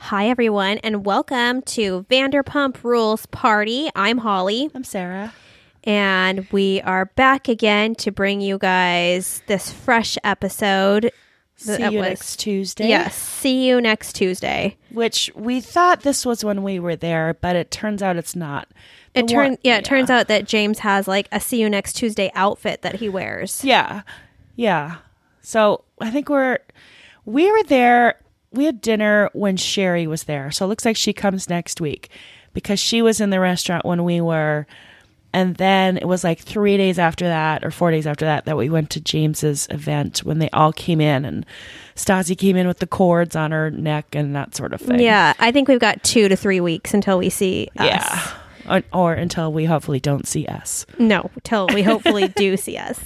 Hi, everyone, and welcome to Vanderpump Rules Party. I'm Holly. I'm Sarah. And we are back again to bring you guys this fresh episode. See you next Tuesday. Yes, see you next Tuesday. Which we thought this was when we were there, but it turns out it's not. It turns out that James has like a see you next Tuesday outfit that he wears. Yeah. So I think we were there. We had dinner when Sherry was there. So it looks like she comes next week because she was in the restaurant when we were. And then it was like 3 days after that or 4 days after that we went to James's event when they all came in and Stassi came in with the cords on her neck and that sort of thing. Yeah, I think we've got 2 to 3 weeks until we see us. Yeah. Or until we hopefully don't see us. No, till we hopefully do see us.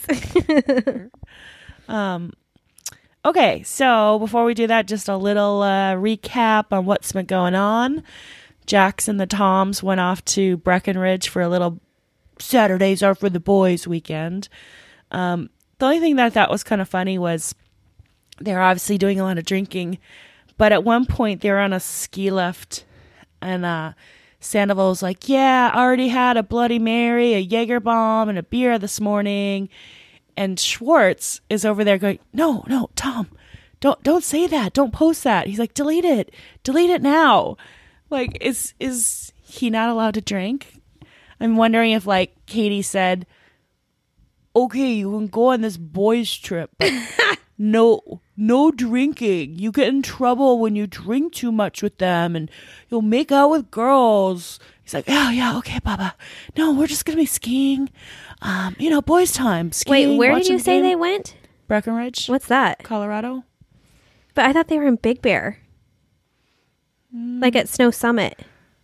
Okay, so before we do that, just a little recap on what's been going on. Jax and the Toms went off to Breckenridge for a little Saturdays are for the boys weekend. The only thing that I thought was kind of funny was they're obviously doing a lot of drinking, but at one point they were on a ski lift and Sandoval was like, yeah, I already had a Bloody Mary, a Jaeger bomb, and a beer this morning. And Schwartz is over there going, no, Tom, don't say that. Don't post that. He's like, delete it now. Like, is he not allowed to drink? I'm wondering if like Katie said, okay, you can go on this boys trip, but no drinking. You get in trouble when you drink too much with them and you'll make out with girls. He's like, yeah, okay, Baba. No, we're just going to be skiing. Boys time. Skiing, wait, where did you say they went? Breckenridge. What's that? Colorado. But I thought they were in Big Bear. Like at Snow Summit.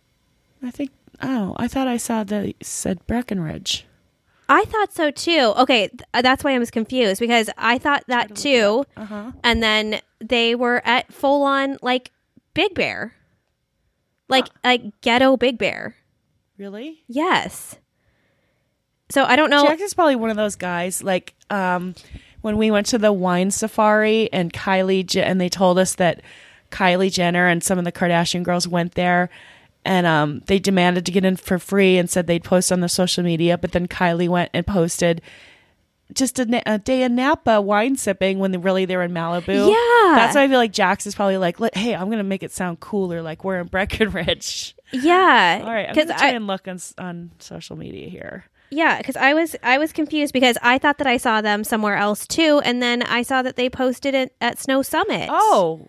I thought I saw that it said Breckenridge. I thought so too. Okay, that's why I was confused because I thought that too. Uh-huh. And then they were at full on like Big Bear. Like ghetto Big Bear. Really? Yes. So I don't know. Jax is probably one of those guys like when we went to the wine safari and and they told us that Kylie Jenner and some of the Kardashian girls went there and they demanded to get in for free and said they'd post on their social media, but then Kylie went and posted just a day in Napa wine sipping when really they were in Malibu. Yeah. That's why I feel like Jax is probably like, hey, I'm going to make it sound cooler, like we're in Breckenridge. Yeah. All right, I'm going to try and look on social media here. Yeah, because I was confused because I thought that I saw them somewhere else too, and then I saw that they posted it at Snow Summit. Oh.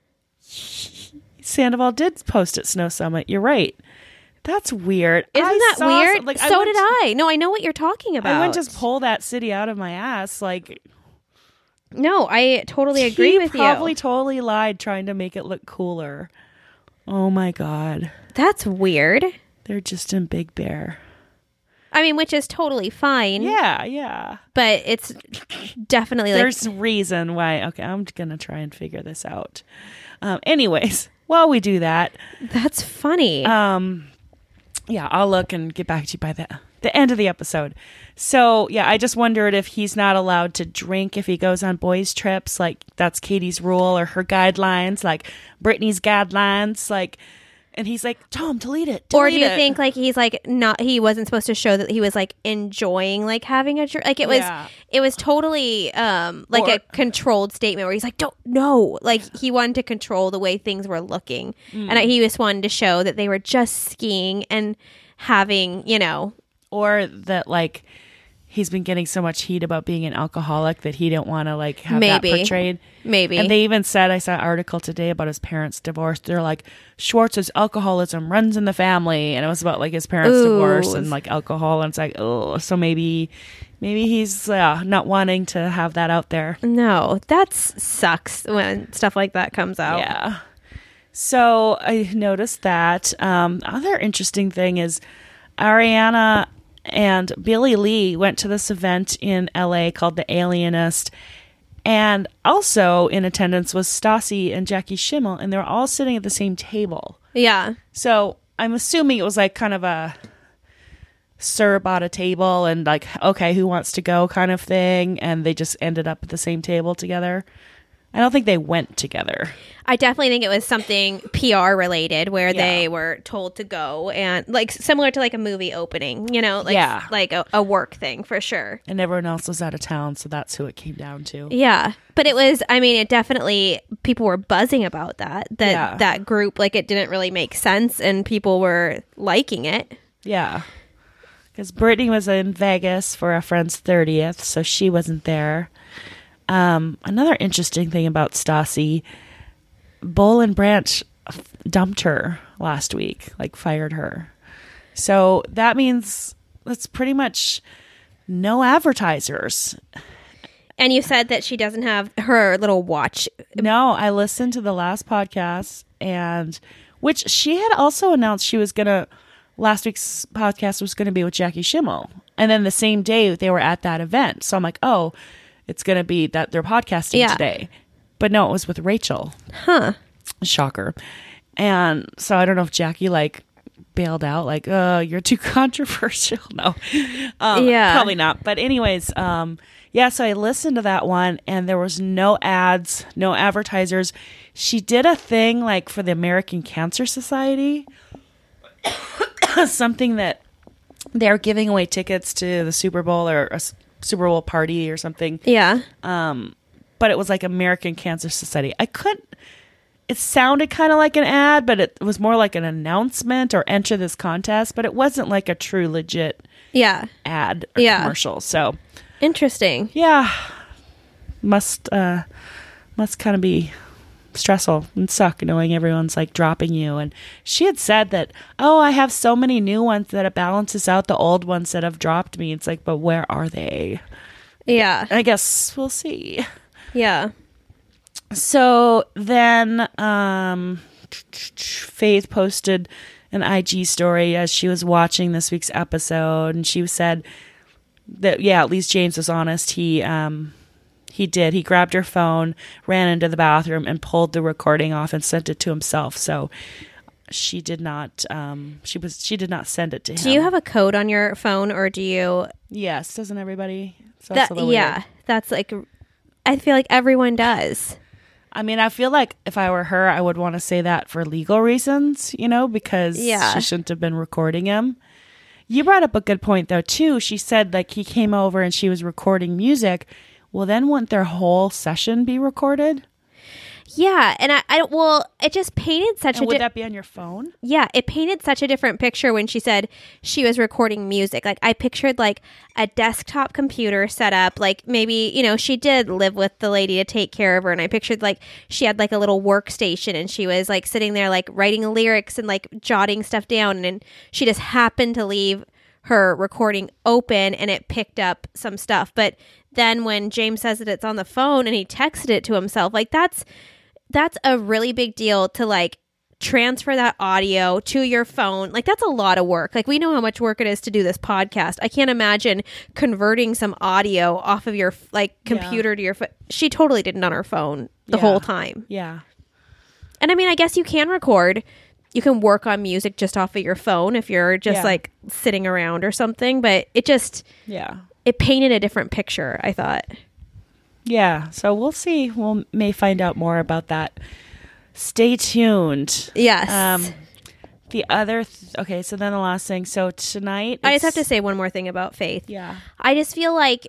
Sandoval did post at Snow Summit. You're right. That's weird. Isn't that weird? Like, so did I. No, I know what you're talking about. I wouldn't just pull that city out of my ass. Like, no, I totally agree with you. He probably totally lied trying to make it look cooler. Oh my God. That's weird. They're just in Big Bear. I mean, which is totally fine. Yeah. But it's definitely like... There's a reason why. Okay, I'm going to try and figure this out. Anyways, while we do that... That's funny. Yeah, I'll look and get back to you by the end of the episode. So, yeah, I just wondered if he's not allowed to drink if he goes on boys' trips. Like, that's Katie's rule or her guidelines, like Brittany's guidelines, like... And he's like, Tom, delete it. Or do you think like he's like he wasn't supposed to show that he was like enjoying like having a drink? Like it was totally like a controlled statement where he's like, like he wanted to control the way things were looking. And he just wanted to show that they were just skiing and having, or that like he's been getting so much heat about being an alcoholic that he didn't want to like have that portrayed. Maybe. And they even said, I saw an article today about his parents' divorce. They're like, Schwartz's alcoholism runs in the family. And it was about like his parents' divorce and like alcohol. And it's like, oh, so maybe he's not wanting to have that out there. No, that sucks when stuff like that comes out. Yeah. So I noticed that. Other interesting thing is Ariana and Billy Lee went to this event in LA called The Alienist. And also in attendance was Stassi and Jackie Schimmel. And they were all sitting at the same table. Yeah. So I'm assuming it was like kind of a Sir bought a table and like, okay, who wants to go kind of thing. And they just ended up at the same table together. I don't think they went together. I definitely think it was something PR related where they were told to go, and like similar to like a movie opening, you know, like like a work thing for sure. And everyone else was out of town, so that's who it came down to. Yeah. But it was, I mean, it definitely, people were buzzing about that group. Like it didn't really make sense and people were liking it. Yeah. Because Brittany was in Vegas for a friend's 30th, so she wasn't there. Another interesting thing about Stassi, Boll and Branch dumped her last week, like fired her. So that means that's pretty much no advertisers. And you said that she doesn't have her little watch. No, I listened to the last podcast, and which she had also announced she was going to, last week's podcast was going to be with Jackie Schimmel. And then the same day they were at that event. So I'm like, oh, it's going to be that they're podcasting today. But no, it was with Rachel. Huh. Shocker. And so I don't know if Jackie like bailed out, like, you're too controversial. No. Probably not. But anyways, yeah, so I listened to that one and there was no ads, no advertisers. She did a thing like for the American Cancer Society, something that they're giving away tickets to the Super Bowl or a Super Bowl party or something. Yeah. But it was like American Cancer Society. It sounded kind of like an ad, but it was more like an announcement or enter this contest, but it wasn't like a true legit ad or commercial. So interesting. Yeah. Must kind of be stressful and suck knowing everyone's like dropping you. And she had said that, oh, I have so many new ones that it balances out the old ones that have dropped me. It's like, but where are they? Yeah. I guess we'll see. Yeah. So then Faith posted an IG story as she was watching this week's episode, and she said that, yeah, at least James was honest. He did. He grabbed her phone, ran into the bathroom, and pulled the recording off and sent it to himself. So she did not. She did not send it to him. Do you have a code on your phone, or do you? Yes. Doesn't everybody? So that's that's like. I feel like everyone does. I mean, I feel like if I were her, I would want to say that for legal reasons, you know, because she shouldn't have been recording him. You brought up a good point, though, too. She said, like, he came over and she was recording music. Well, then wouldn't their whole session be recorded? Yeah, and it just painted such would that be on your phone? Yeah, it painted such a different picture when she said she was recording music. Like, I pictured, like, a desktop computer set up. Like, maybe, you know, she did live with the lady to take care of her. And I pictured, like, she had, like, a little workstation. And she was, like, sitting there, like, writing lyrics and, like, jotting stuff down. And she just happened to leave her recording open and it picked up some stuff. But then when James says that it's on the phone and he texted it to himself, like, that's a really big deal to like transfer that audio to your phone. Like, that's a lot of work. Like, we know how much work it is to do this podcast. I can't imagine converting some audio off of your like computer to your phone. She totally did it on her phone the whole time. Yeah. And I mean, I guess you can record. You can work on music just off of your phone if you're just like sitting around or something. But it just, it painted a different picture, I thought. Yeah, so we'll see. We may find out more about that. Stay tuned. Yes. The other... okay, so then the last thing. So tonight... I just have to say one more thing about Faith. Yeah. I just feel like,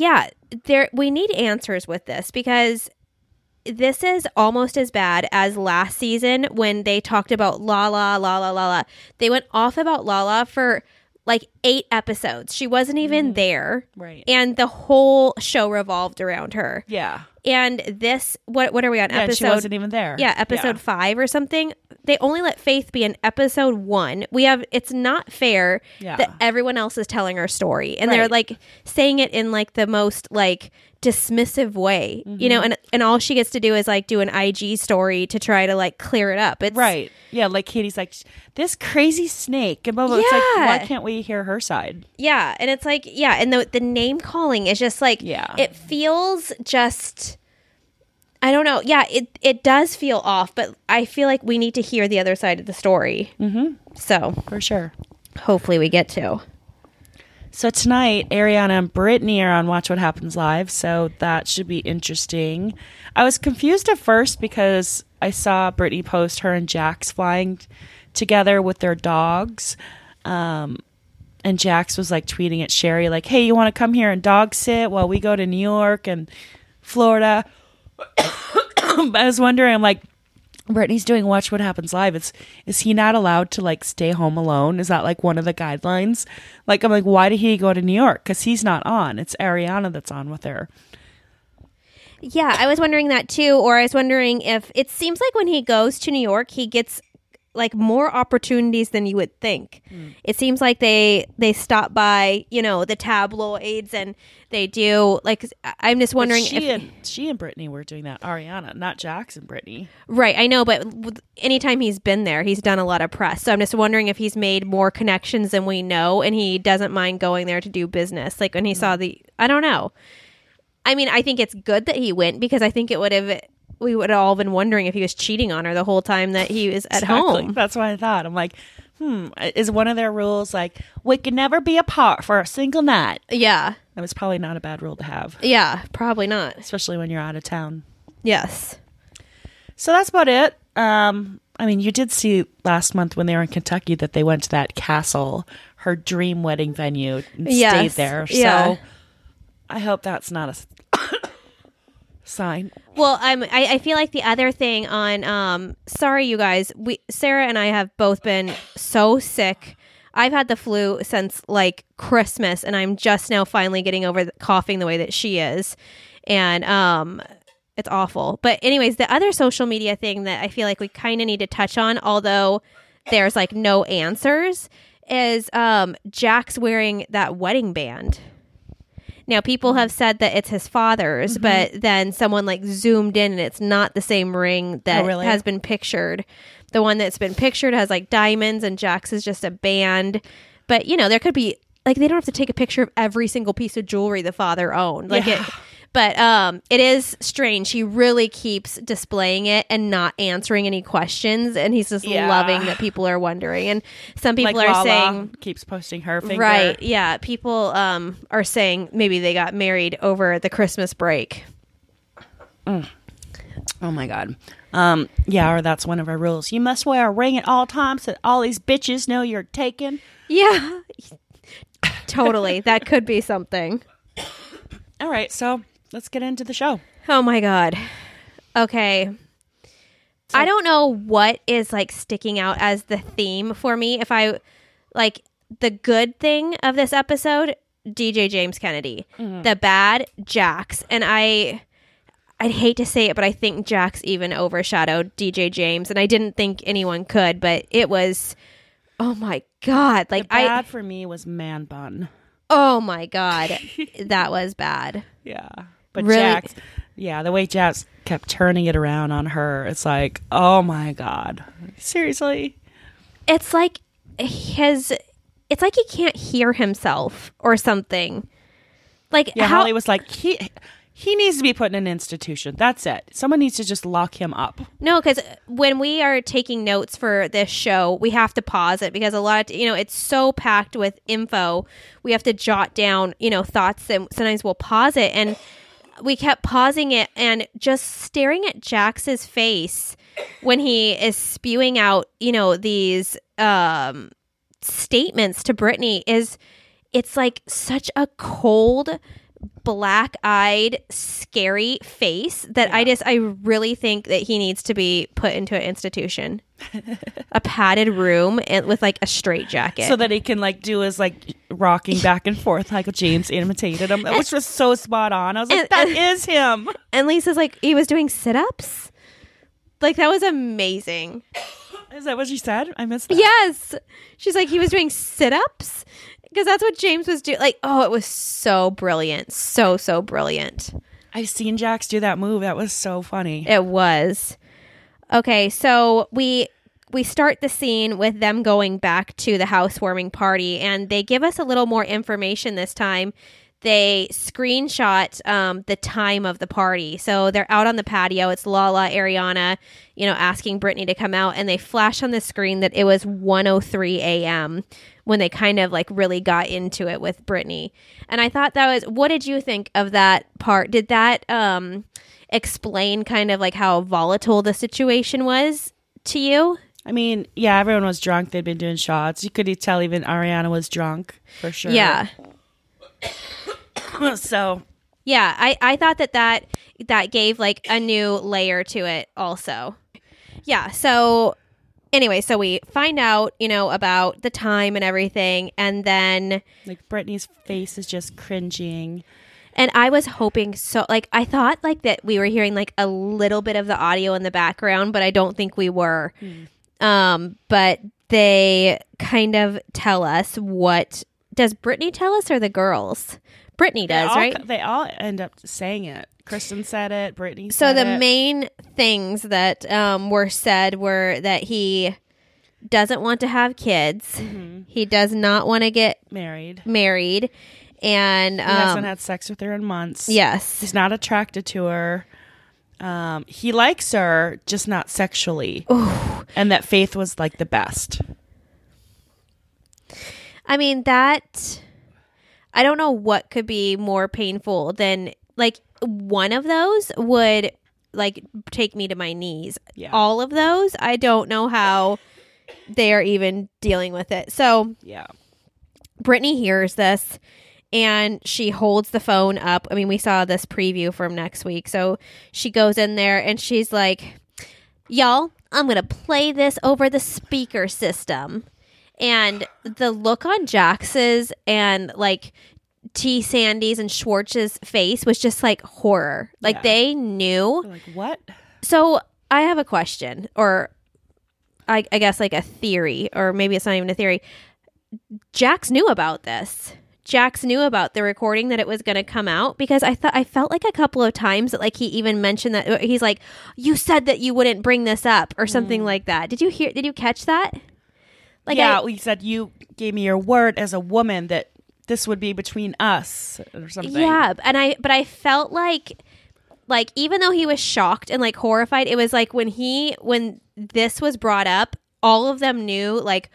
we need answers with this because this is almost as bad as last season when they talked about Lala. They went off about Lala for like 8 episodes. She wasn't even there. Right. And the whole show revolved around her. Yeah. And this, what are we on? Yeah, episode? she wasn't even there. Yeah, episode 5 or something. They only let Faith be in episode 1. It's not fair that everyone else is telling her story. And they're like saying it in like the most like dismissive way, you know, and all she gets to do is like do an IG story to try to like clear it up. It's right. Yeah, like Katie's like, this crazy snake and blah, blah. It's like, why can't we hear her side? Yeah. And it's like, and the name calling is just like, it feels just, I don't know. Yeah, it does feel off, but I feel like we need to hear the other side of the story. So for sure. Hopefully we get to. So tonight, Ariana and Brittany are on Watch What Happens Live, so that should be interesting. I was confused at first because I saw Brittany post her and Jax flying together with their dogs. And Jax was like tweeting at Sherry like, hey, you want to come here and dog sit while we go to New York and Florida? I was wondering, I'm like, Brittany's doing Watch What Happens Live. Is he not allowed to like stay home alone? Is that like one of the guidelines? Like, I'm like, why did he go to New York? Because he's not on. It's Ariana that's on with her. Yeah, I was wondering that too. Or I was wondering if it seems like when he goes to New York, he gets like more opportunities than you would think. It seems like they stop by, you know, the tabloids, and they do like, I'm just wondering she and Brittany were doing that. Ariana, not Jax and Brittany. Right, I know, but anytime he's been there, he's done a lot of press. So I'm just wondering if he's made more connections than we know, and he doesn't mind going there to do business. Like when he saw I don't know. I mean, I think it's good that he went, because I think we would have all been wondering if he was cheating on her the whole time that he was at home. That's what I thought. I'm like, is one of their rules like, we can never be apart for a single night? Yeah. That was probably not a bad rule to have. Yeah, probably not. Especially when you're out of town. Yes. So that's about it. I mean, you did see last month when they were in Kentucky that they went to that castle, her dream wedding venue, and stayed there. Yeah. So I hope that's not a sign. Well, I feel like the other thing on sorry you guys, Sarah and I have both been so sick. I've had the flu since like Christmas, and I'm just now finally getting over coughing the way that she is, and it's awful. But anyways, the other social media thing that I feel like we kind of need to touch on, although there's like no answers, is Jax wearing that wedding band. Now, people have said that it's his father's, but then someone like zoomed in and it's not the same ring that has been pictured. The one that's been pictured has like diamonds, and Jax is just a band. But, you know, there could be like, they don't have to take a picture of every single piece of jewelry the father owned. Like But it is strange. He really keeps displaying it and not answering any questions, and he's just loving that people are wondering. And some people like are Lala saying keeps posting her finger. Right, yeah. People are saying maybe they got married over the Christmas break. Oh my God. Yeah, or that's one of our rules. You must wear a ring at all times so that all these bitches know you're taken. Yeah. Totally. That could be something. All right, so let's get into the show. Oh my God. Okay. So, I don't know what is like sticking out as the theme for me. If I like the good thing of this episode, DJ James Kennedy. The bad, Jax. And I'd hate to say it, but I think Jax even overshadowed DJ James, and I didn't think anyone could, but it was, oh my God. Like, the bad for me was Man Bun. Oh my God. That was bad. Yeah. But really? Jax, the way Jax kept turning it around on her, it's like, oh my God. Seriously? It's like he can't hear himself or something. Like, Holly was like, he needs to be put in an institution. That's it. Someone needs to just lock him up. No, because when we are taking notes for this show, we have to pause it because a lot of, it's so packed with info. We have to jot down, thoughts, and sometimes we'll pause it. And we kept pausing it and just staring at Jax's face when he is spewing out, these statements to Brittany. It's like such a cold, black-eyed, scary face that I really think that he needs to be put into an institution, a padded room, and with like a straitjacket, so that he can like do his like rocking back and forth like James imitated him, which was so spot on. I was like, that is him. And Lisa's like, he was doing sit-ups. Like, that was amazing. Is that what she said? I missed that. Yes, she's like, he was doing sit-ups. Because that's what James was doing. Like, oh, it was so brilliant. So brilliant. I've seen Jax do that move. That was so funny. It was. Okay, so we start the scene with them going back to the housewarming party, and they give us a little more information this time. they screenshot the time of the party. So they're out on the patio. It's Lala, Ariana, asking Brittany to come out, and they flash on the screen that it was 1:03 a.m. when they kind of like really got into it with Brittany. And I thought that was, what did you think of that part? Did that explain kind of like how volatile the situation was to you? I mean, yeah, everyone was drunk. They'd been doing shots. You could tell even Ariana was drunk for sure. Yeah. So. Yeah, I thought that gave like a new layer to it also. Yeah, so anyway, so we find out, about the time and everything, and then like Brittany's face is just cringing. And I was hoping I thought like that we were hearing like a little bit of the audio in the background, but I don't think we were. But they kind of tell us does Brittany tell us or the girls? Brittany does, right? They all end up saying it. Kristen said it. Brittany said it. So the main things that were said were that he doesn't want to have kids. Mm-hmm. He does not want to get married. And he hasn't had sex with her in months. Yes. He's not attracted to her. He likes her, just not sexually. Ooh. And that Faith was like the best. I mean, I don't know what could be more painful than like one of those would like take me to my knees. Yeah. All of those, I don't know how they are even dealing with it. So yeah, Brittany hears this and she holds the phone up. I mean, we saw this preview from next week. So she goes in there and she's like, y'all, I'm going to play this over the speaker system. And the look on Jax's and like T. Sandy's and Schwartz's face was just like horror. Like they knew. Like what? So I have a question, or I guess like a theory, or maybe it's not even a theory. Jax knew about this. Jax knew about the recording, that it was going to come out, because I felt like a couple of times that like he even mentioned that he's like, you said that you wouldn't bring this up or something like that. Did you catch that? Like we said you gave me your word as a woman that this would be between us or something. Yeah, and I felt like even though he was shocked and like horrified, it was like when this was brought up, all of them knew like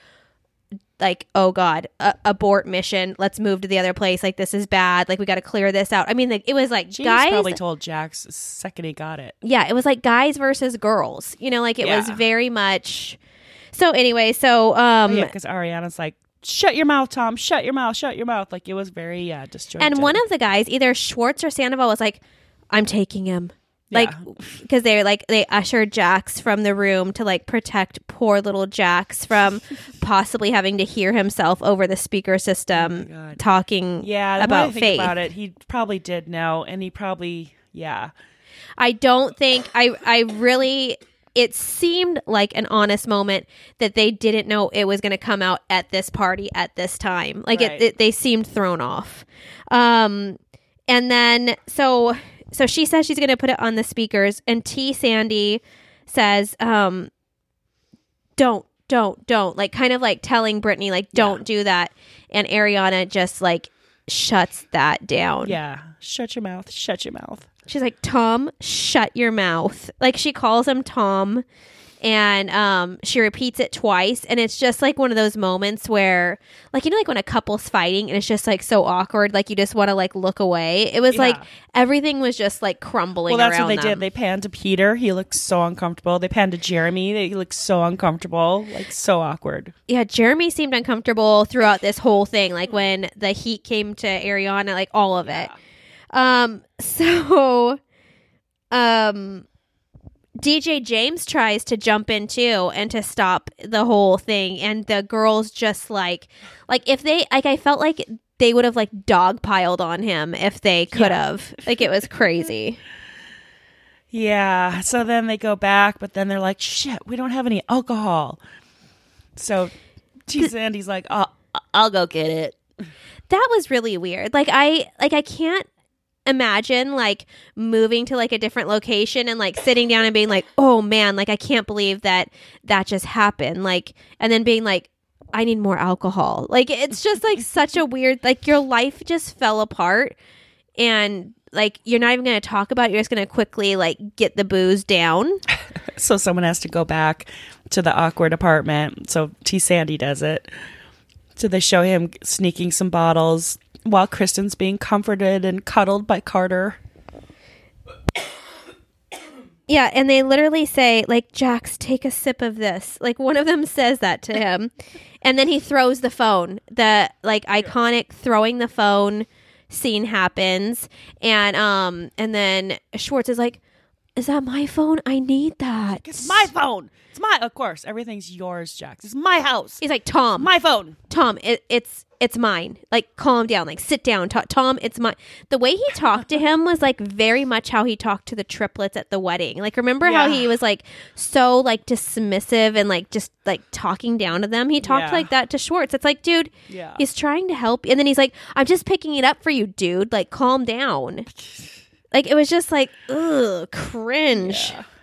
oh God, abort mission. Let's move to the other place. Like this is bad. Like we got to clear this out. I mean, like, it was like James guys probably told Jax the second he got it. Yeah, it was like guys versus girls. Like it was very much. So anyway, because Ariana's like, shut your mouth, Tom. Shut your mouth. Shut your mouth. Like it was very disjointed. And one of the guys, either Schwartz or Sandoval, was like, I'm taking him. Like, because they ushered Jax from the room to like protect poor little Jax from possibly having to hear himself over the speaker system talking about Faith. About it, he probably did know, and he probably I don't think I really. It seemed like an honest moment that they didn't know it was going to come out at this party at this time. Like they seemed thrown off. And then so she says she's going to put it on the speakers, and T. Sandy says, don't, like kind of like telling Brittany, like, don't do that. And Ariana just like shuts that down. Yeah. Shut your mouth. Shut your mouth. She's like, Tom, shut your mouth. Like she calls him Tom, and she repeats it twice. And it's just like one of those moments where like, like when a couple's fighting and it's just like so awkward, like you just want to like look away. It was like everything was just like crumbling around them. Well, that's what they did. They panned to Peter. He looked so uncomfortable. They panned to Jeremy. He looked so uncomfortable, like so awkward. Yeah, Jeremy seemed uncomfortable throughout this whole thing. Like when the heat came to Ariana, like all of it. DJ James tries to jump in too and to stop the whole thing, and the girls just like if they I felt like they would have like dogpiled on him if they could have. Like it was crazy. Yeah. So then they go back, but then they're like, shit, we don't have any alcohol. So T. Sandy's like, I'll go get it. That was really weird. I can't imagine like moving to like a different location and like sitting down and being like, oh man, like I can't believe that just happened, like, and then being like, I need more alcohol. Like, it's just like such a weird, like, your life just fell apart, and like, you're not even going to talk about it. You're just going to quickly like get the booze down. So someone has to go back to the awkward apartment. So T. Sandy does it. So they show him sneaking some bottles while Kristen's being comforted and cuddled by Carter. Yeah, and they literally say, like, Jax, take a sip of this. Like, one of them says that to him. And then he throws the phone. The, like, iconic throwing the phone scene happens. And then Schwartz is like, is that my phone? I need that. It's my phone. It's my, of course, everything's yours, Jax. It's my house. He's like, Tom. My phone. Tom, it's mine. Like, calm down. Like, sit down. Tom, it's mine. The way he talked to him was like very much how he talked to the triplets at the wedding. Like, remember how he was like so like dismissive and like just like talking down to them? He talked like that to Schwartz. It's like, dude, he's trying to help. And then he's like, I'm just picking it up for you, dude. Like, calm down. Like, it was just like, ugh, cringe. Yeah.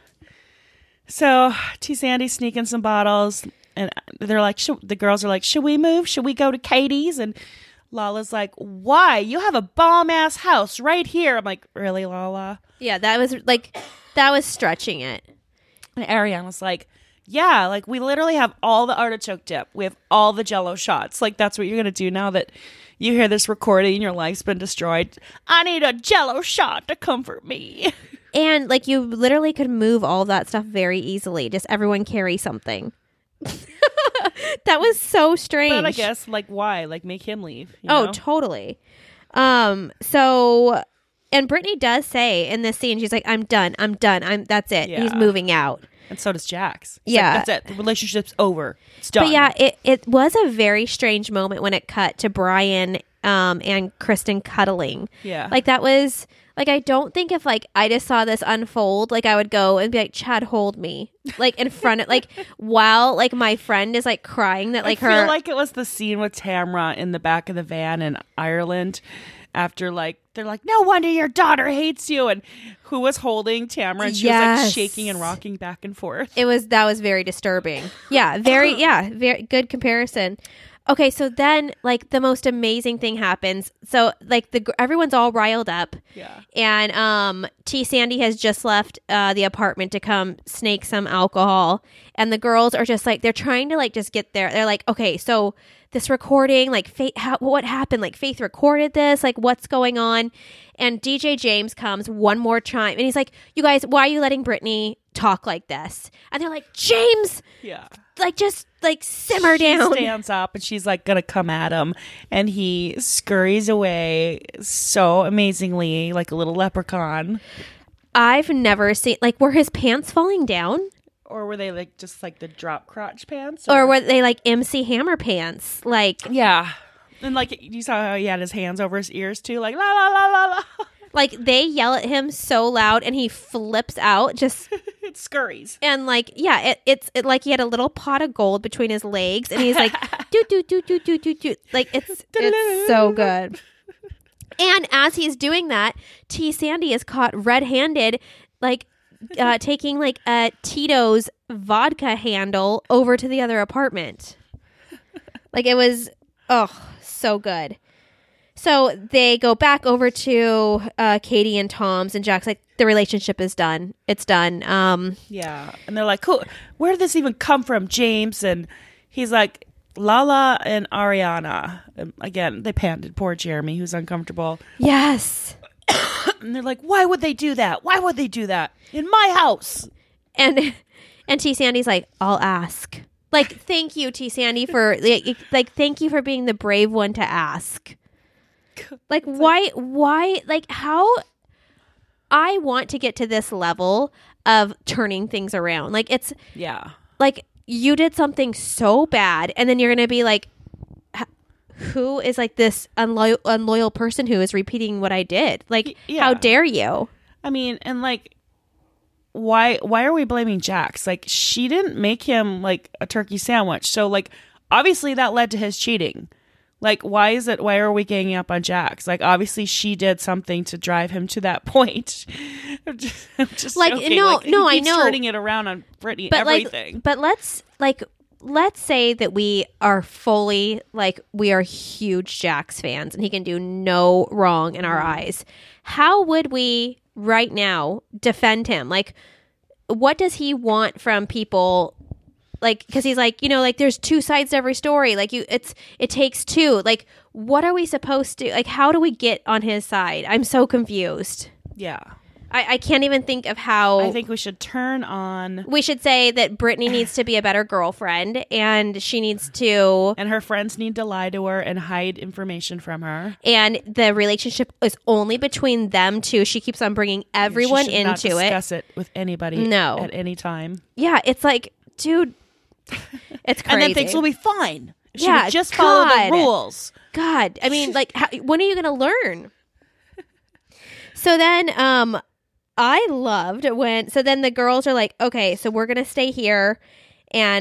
So T. Sandy's sneaking some bottles. And they're like, the girls are like, should we move? Should we go to Katie's? And Lala's like, why? You have a bomb-ass house right here. I'm like, really, Lala? Yeah, that was stretching it. And Ariana's like, yeah, like, we literally have all the artichoke dip. We have all the Jell-O shots. Like, that's what you're going to do now that you hear this recording and your life's been destroyed. I need a Jell-O shot to comfort me. And, like, you literally could move all that stuff very easily. Just everyone carry something. That was so strange. But I guess, like, why? Like, make him leave. You know? Totally. So, and Brittany does say in this scene, she's like, I'm done. That's it. Yeah. He's moving out. And so does Jax. Like, that's it. The relationship's over. It's done. But yeah, it was a very strange moment when it cut to Brian and Kristen cuddling. Yeah. Like, that was... Like, I don't think if, like, I just saw this unfold, like, I would go and be like, Chad, hold me. Like, in front of, like, while, like, my friend is, like, crying that, like, I feel like it was the scene with Tamra in the back of the van in Ireland after, like, they're like, no wonder your daughter hates you. And who was holding Tamra? And she was, like, shaking and rocking back and forth. That was very disturbing. Yeah, very good comparison. Okay, so then, like, the most amazing thing happens. So, like, everyone's all riled up. Yeah. And T. Sandy has just left the apartment to come snake some alcohol. And the girls are just, like, they're trying to, like, just get there. They're like, okay, so this recording, like, what happened? Like, Faith recorded this? Like, what's going on? And DJ James comes one more time. And he's like, you guys, why are you letting Brittany talk like this? And they're like, James! Yeah. Like, just, like, simmer down. She stands up and she's, like, gonna come at him. And he scurries away so amazingly, like a little leprechaun. I've never seen, like, were his pants falling down? Or were they, like, just, like, the drop crotch pants? Or were they, like, MC Hammer pants? Like... Yeah. And, like, you saw how he had his hands over his ears, too? Like, la, la, la, la, la. Like, they yell at him so loud and he flips out, just... It scurries. And, like, yeah, it's like he had a little pot of gold between his legs and he's like, do, do, do, do, do, do, do. Like, it's so good. And as he's doing that, T. Sandy is caught red-handed, like, taking, like, a Tito's vodka handle over to the other apartment. Like, it was, so good. So they go back over to Katie and Tom's, and Jack's like, the relationship is done. It's done. Yeah. And they're like, cool. Where did this even come from, James? And he's like, Lala and Ariana. And again, they panted poor Jeremy, who's uncomfortable. Yes. And they're like, why would they do that? Why would they do that? In my house. And T. Sandy's like, I'll ask. Like, thank you, T. Sandy, for, like, thank you for being the brave one to ask. Like, why, like, how, I want to get to this level of turning things around. Like, it's, yeah, like, you did something so bad, and then you're going to be like, who is, like, this unloyal person who is repeating what I did? Like, how dare you? I mean, and, like, why are we blaming Jax? Like, she didn't make him, like, a turkey sandwich. So, like, obviously that led to his cheating. Like, why are we ganging up on Jax? Like, obviously she did something to drive him to that point. I'm just like, joking. no, like, no, I know. Turning it around on Brittany, but everything. Like, but let's, like, let's say that we are fully, like, we are huge Jax fans and he can do no wrong in our eyes. How would we right now defend him? Like, what does he want from people? Like, because he's like, you know, like, there's two sides to every story. Like, it takes two. Like, what are we supposed to, like, how do we get on his side? I'm so confused. Yeah. I can't even think of how. I think we should turn on. We should say that Brittany needs to be a better girlfriend, and she needs to. And her friends need to lie to her and hide information from her. And the relationship is only between them two. She keeps on bringing everyone she should into not discuss it with anybody. No. At any time. Yeah, it's like, dude, it's crazy. And then things will be fine. She Yeah, would just follow the rules. God, I mean, like, when are you going to learn? So then, I loved when, so then the girls are like, okay, so we're going to stay here. And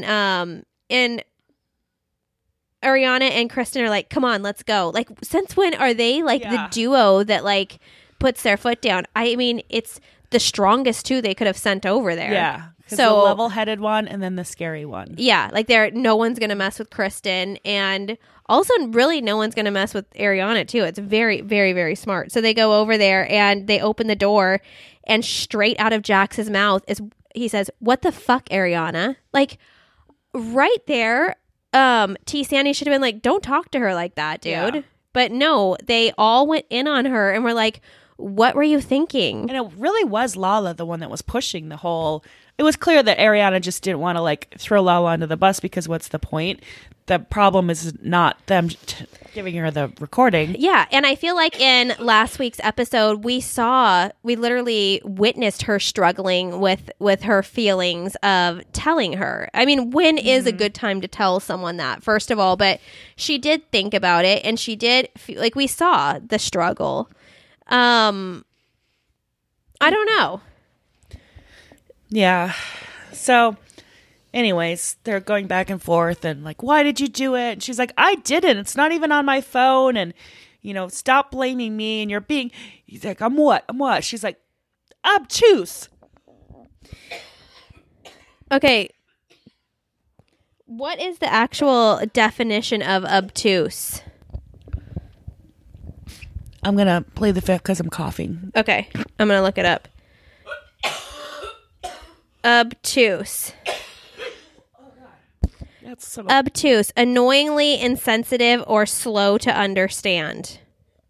Ariana and Kristen are like, come on, let's go. Like, since when are they like the duo that like puts their foot down? I mean, it's the strongest two they could have sent over there. Yeah. So the level-headed one and then the scary one. Yeah. Like, no one's going to mess with Kristen. And also, really, no one's going to mess with Ariana, too. It's very, very, very smart. So they go over there and they open the door, and straight out of Jax's mouth he says, "What the fuck, Ariana?" Like, right there, T. Sandy should have been like, "Don't talk to her like that, dude." Yeah. But no, they all went in on her and were like, "What were you thinking?" And it really was Lala, the one that was pushing the whole. It was clear that Ariana just didn't want to like throw Lala under the bus, because what's the point? The problem is not them giving her the recording. Yeah, and I feel like in last week's episode, we literally witnessed her struggling with her feelings of telling her. I mean, when is a good time to tell someone that, first of all? But she did think about it, and she did feel like we saw the struggle. I don't know. Yeah. So, anyways, they're going back and forth and like, why did you do it? And she's like, I didn't. It's not even on my phone. And, you know, stop blaming me. And he's like, I'm what? She's like, obtuse. Okay. What is the actual definition of obtuse? I'm going to play the fifth because I'm coughing. Okay. I'm going to look it up. Obtuse. Obtuse, annoyingly insensitive or slow to understand.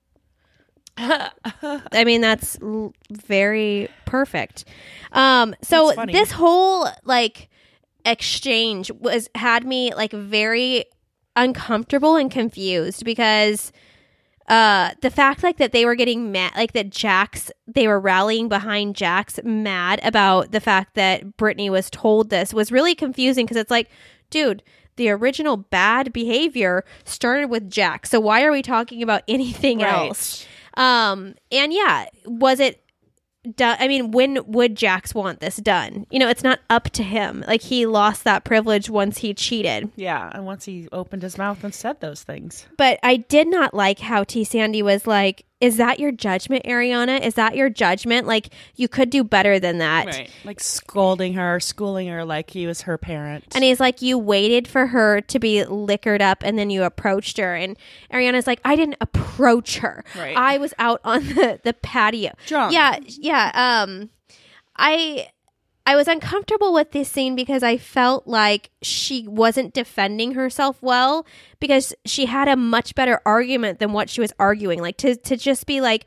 I mean, that's very perfect. So this whole like exchange had me like very uncomfortable and confused, because the fact like that they were getting mad, like that they were rallying behind Jax, mad about the fact that Brittany was told this, was really confusing, because it's like, dude, the original bad behavior started with Jax, so why are we talking about anything else? And yeah, was it done? I mean, when would Jax want this done? You know, it's not up to him. Like, he lost that privilege once he cheated. Yeah, and once he opened his mouth and said those things. But I did not like how T. Sandy was like, is that your judgment, Ariana? Is that your judgment? Like, you could do better than that. Right. Like schooling her like he was her parent. And he's like, you waited for her to be liquored up and then you approached her. And Ariana's like, I didn't approach her. Right. I was out on the patio. Drunk. Yeah. I was uncomfortable with this scene because I felt like she wasn't defending herself well, because she had a much better argument than what she was arguing. Like, to just be like,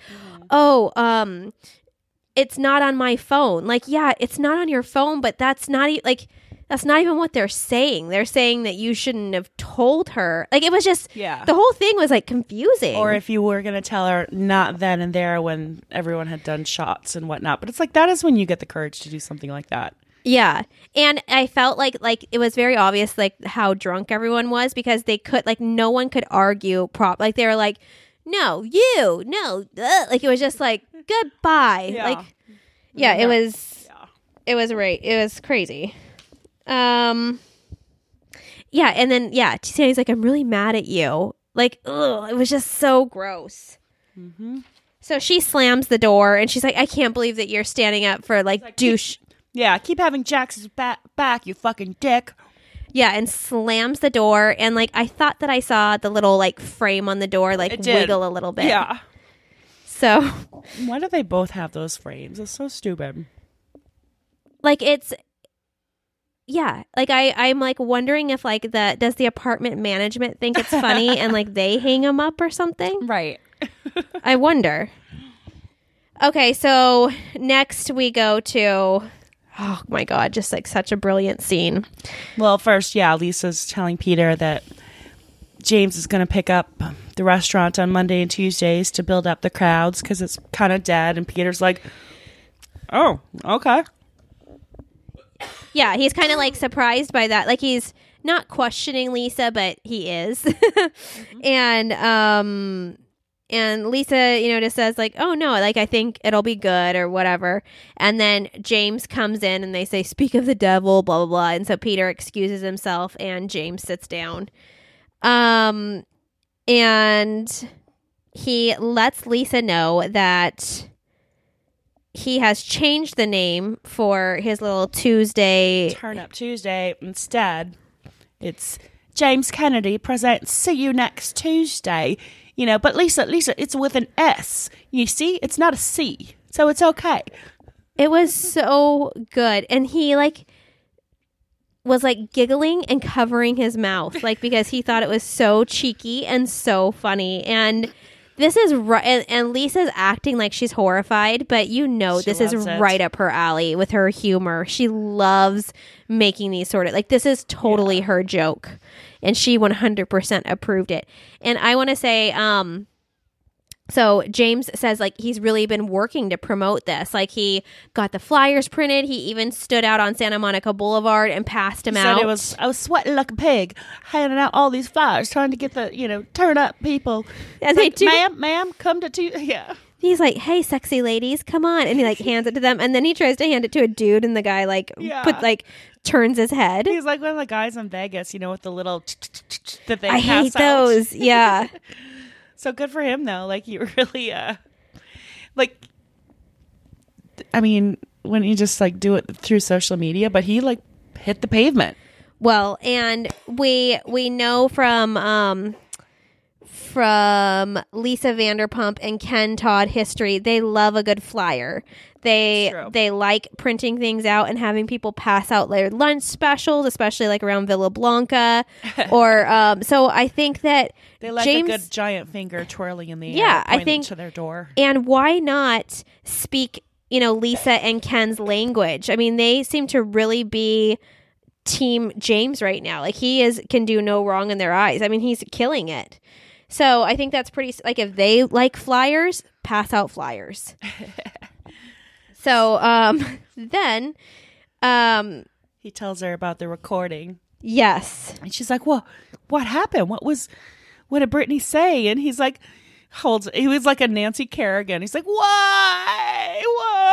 it's not on my phone. Like, yeah, it's not on your phone, but that's not even what they're saying. They're saying that you shouldn't have told her. Like, it was just, the whole thing was like confusing. Or if you were going to tell her, not then and there when everyone had done shots and whatnot. But it's like, that is when you get the courage to do something like that. Yeah. And I felt like it was very obvious, like, how drunk everyone was, because they could, like, no one could argue like, they were like, no, like, it was just like, goodbye. Yeah. Like, yeah, it was crazy. Yeah, and then Sandy's like, I'm really mad at you. Like, ugh, it was just so gross. Mm-hmm. So she slams the door and she's like, I can't believe that you're standing up for like douche. Keep having Jax's back, you fucking dick. Yeah, and slams the door. And like, I thought that I saw the little like frame on the door like wiggle a little bit. Yeah. So why do they both have those frames? It's so stupid. Like it's, yeah, like I'm like wondering if like does the apartment management think it's funny and like they hang them up or something? Right. I wonder. Okay, so next we go to, oh my God, just like such a brilliant scene. Well, first, yeah, Lisa's telling Peter that James is going to pick up the restaurant on Monday and Tuesdays to build up the crowds because it's kind of dead. And Peter's like, oh, okay. Yeah, he's kind of like surprised by that. Like he's not questioning Lisa, but he is. And Lisa, just says like, oh no, like I think it'll be good or whatever. And then James comes in and they say, speak of the devil, blah, blah, blah. And so Peter excuses himself and James sits down. And he lets Lisa know that he has changed the name for his little Tuesday. Turn Up Tuesday. Instead, it's James Kennedy presents See You Next Tuesday. But Lisa, it's with an S. You see, it's not a C, so it's okay. It was so good. And he was giggling and covering his mouth, because he thought it was so cheeky and so funny. And this is right. And Lisa's acting like she's horrified, but this is right up her alley with her humor. She loves making these sort of this is totally her joke. And she 100% approved it. And I want to say, so James says he's really been working to promote this. He got the flyers printed. He even stood out on Santa Monica Boulevard and passed them out. I was sweating like a pig, handing out all these flyers, trying to get the, turn up people. And they do. Ma'am, come to yeah. He's like, hey, sexy ladies, come on. And he hands it to them. And then he tries to hand it to a dude. And the guy turns his head. He's like one of the guys in Vegas, with the little that they I pass hate those. out. Yeah. So good for him though. He really I mean, when you just do it through social media, but he hit the pavement. Well, and we know from Lisa Vanderpump and Ken Todd history, they love a good flyer. They like printing things out and having people pass out their lunch specials, especially around Villa Blanca, or so I think that they like James, a good giant finger twirling in the air, I think, to their door. And why not speak, Lisa and Ken's language? I mean, they seem to really be Team James right now. He can do no wrong in their eyes. I mean, he's killing it. So I think that's pretty, if they like flyers, pass out flyers. So then he tells her about the recording. Yes. And she's like, well, what happened? What did Brittany say? And he's like, he was like a Nancy Kerrigan. He's like, why?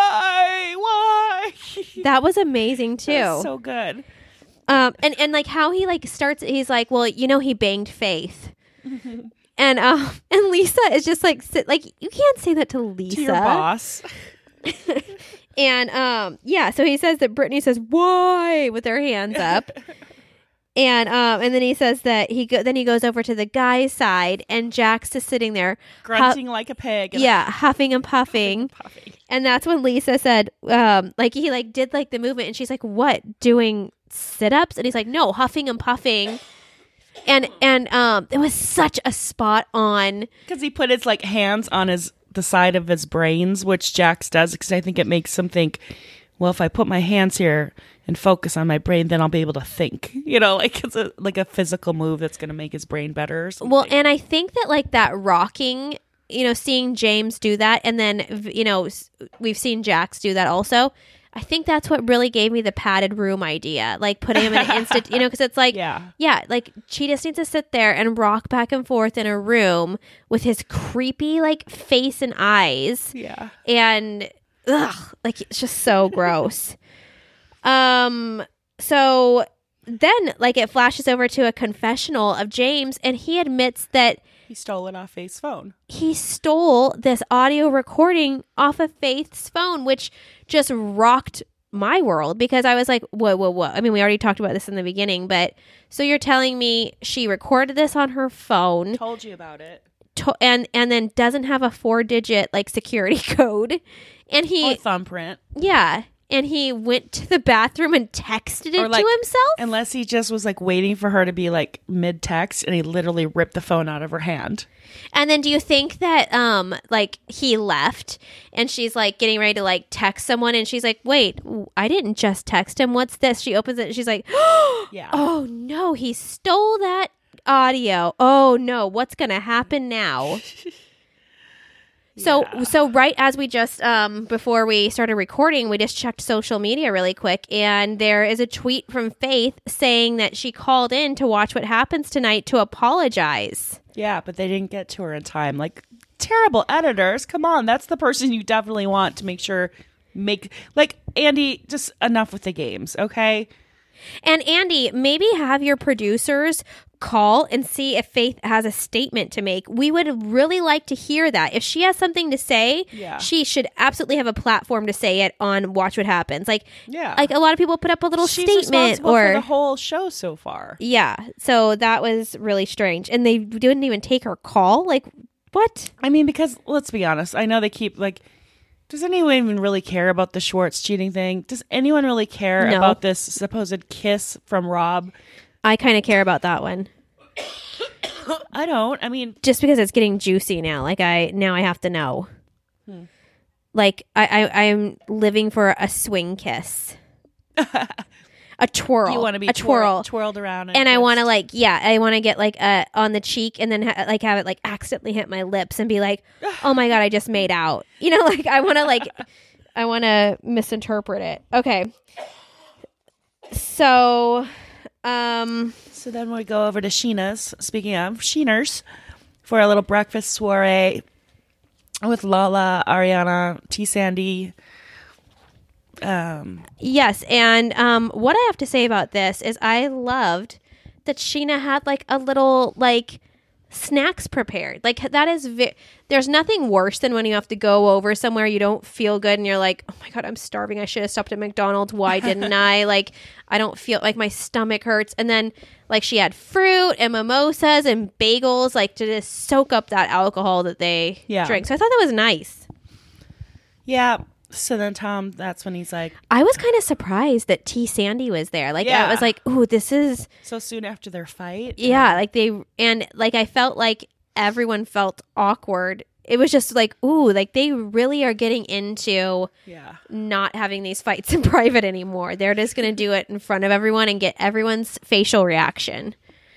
That was amazing too. That was so good. And how he starts, he's like, well, he banged Faith. And Lisa is just you can't say that to Lisa. To your boss. And so he says that Brittany says why with her hands up. And then he says that then he goes over to the guy's side and Jax is sitting there grunting like a pig. Huffing and puffing. And that's when Lisa said he did the movement and she's like, what, doing sit-ups? And he's like, no, huffing and puffing. And it was such a spot on, because he put his hands on the side of his brains, which Jax does, because I think it makes him think, well, if I put my hands here and focus on my brain, then I'll be able to think. It's a physical move that's going to make his brain better or something. Well, and I think that that rocking, seeing James do that, and then we've seen Jax do that also. I think that's what really gave me the padded room idea, putting him in an instant, because it's she just needs to sit there and rock back and forth in a room with his creepy face and eyes. Yeah. And it's just so gross. So then it flashes over to a confessional of James, and he admits that he stole it off Faith's phone. He stole this audio recording off of Faith's phone, which just rocked my world, because I was like, whoa. I mean, we already talked about this in the beginning, but so you're telling me she recorded this on her phone, told you about it, and then doesn't have a 4-digit like security code, and or thumbprint. Yeah. And he went to the bathroom and texted it to himself? Unless he just was like waiting for her to be like mid-text and he literally ripped the phone out of her hand. And then do you think that like he left and she's like getting ready to like text someone and she's like, wait, I didn't just text him. What's this? She opens it and she's like, yeah. Oh no, he stole that audio. Oh no, what's going to happen now? So right as we just, before we started recording, we just checked social media really quick, and there is a tweet from Faith saying that she called in to Watch What Happens Tonight to apologize. Yeah, but they didn't get to her in time. Like, terrible editors. Come on, that's the person you definitely want to make sure, like, Andy, just enough with the games, okay? And Andy, maybe have your producers call and see if Faith has a statement to make. We would really like to hear that. If she has something to say, she should absolutely have a platform to say it on Watch What Happens. Like a lot of people put up a little statement for the whole show so far. Yeah. So that was really strange. And they didn't even take her call. Like, what? I mean, because let's be honest, I know they keep like, does anyone even really care about the Schwartz cheating thing? Does anyone really care about this supposed kiss from Rob? I kind of care about that one. I don't. I mean, just because it's getting juicy now. Like I have to know. Like I'm living for a swing kiss, a twirl. You want to be twirled around, and I want to I want to get like on the cheek, and then have it like accidentally hit my lips and be like, oh my God, I just made out. You know, like I want to misinterpret it. Okay, so. So then we go over to Sheena's. Speaking of Sheeners, for a little breakfast soiree with Lala, Ariana, T. Sandy. Yes, and what I have to say about this is I loved that Sheena had like a little like snacks prepared. Like that is there's nothing worse than when you have to go over somewhere you don't feel good and you're like, oh my God, I'm starving. I should have stopped at McDonald's. Why didn't I? Like, I don't feel like my stomach hurts. And then like she had fruit and mimosas and bagels, like to just soak up that alcohol that they drink. So I thought that was nice. Yeah. So then Tom, that's when he's like, I was kind of surprised that T. Sandy was there. Like, I was like, ooh, this is so soon after their fight. Yeah. Like I felt like everyone felt awkward. It was just like, ooh, like they really are getting into not having these fights in private anymore. They're just going to do it in front of everyone and get everyone's facial reaction.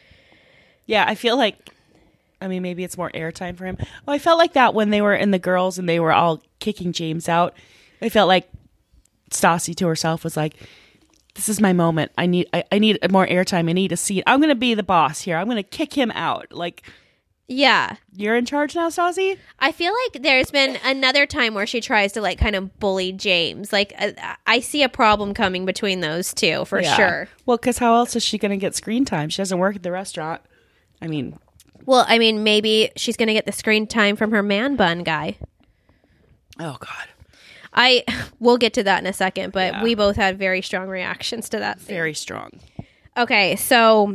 Yeah. I feel like, I mean, maybe it's more airtime for him. Oh, I felt like that when they were in the girls and they were all kicking James out. I felt like Stassi to herself was like, this is my moment. I need more airtime. I need a seat. I'm going to be the boss here. I'm going to kick him out. Like, yeah. You're in charge now, Stassi? I feel like there's been another time where she tries to like kind of bully James. Like I see a problem coming between those two for sure. Well, because how else is she going to get screen time? She doesn't work at the restaurant. I mean, maybe she's going to get the screen time from her man bun guy. Oh, God. We'll get to that in a second, but we both had very strong reactions to that thing. Very strong. Okay, so...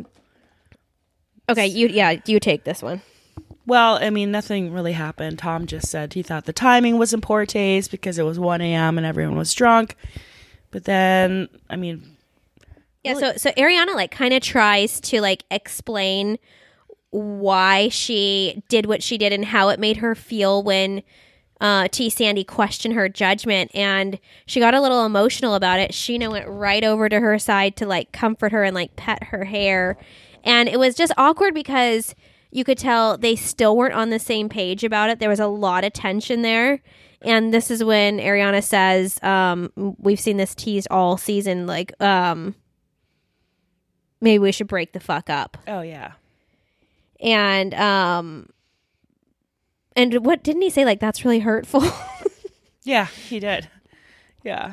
Okay, you take this one. Well, I mean, nothing really happened. Tom just said he thought the timing was in poor taste because it was 1 a.m. and everyone was drunk. But then, I mean... Yeah, really? So Ariana, like, kind of tries to, like, explain why she did what she did and how it made her feel when... T. Sandy questioned her judgment, and she got a little emotional about it. Sheena went right over to her side to like comfort her and like pet her hair, and it was just awkward because you could tell they still weren't on the same page about it. There was a lot of tension there, and this is when Ariana says, we've seen this teased all season, like maybe we should break the fuck up. Oh yeah. And what didn't he say? Like, that's really hurtful. Yeah, he did. Yeah.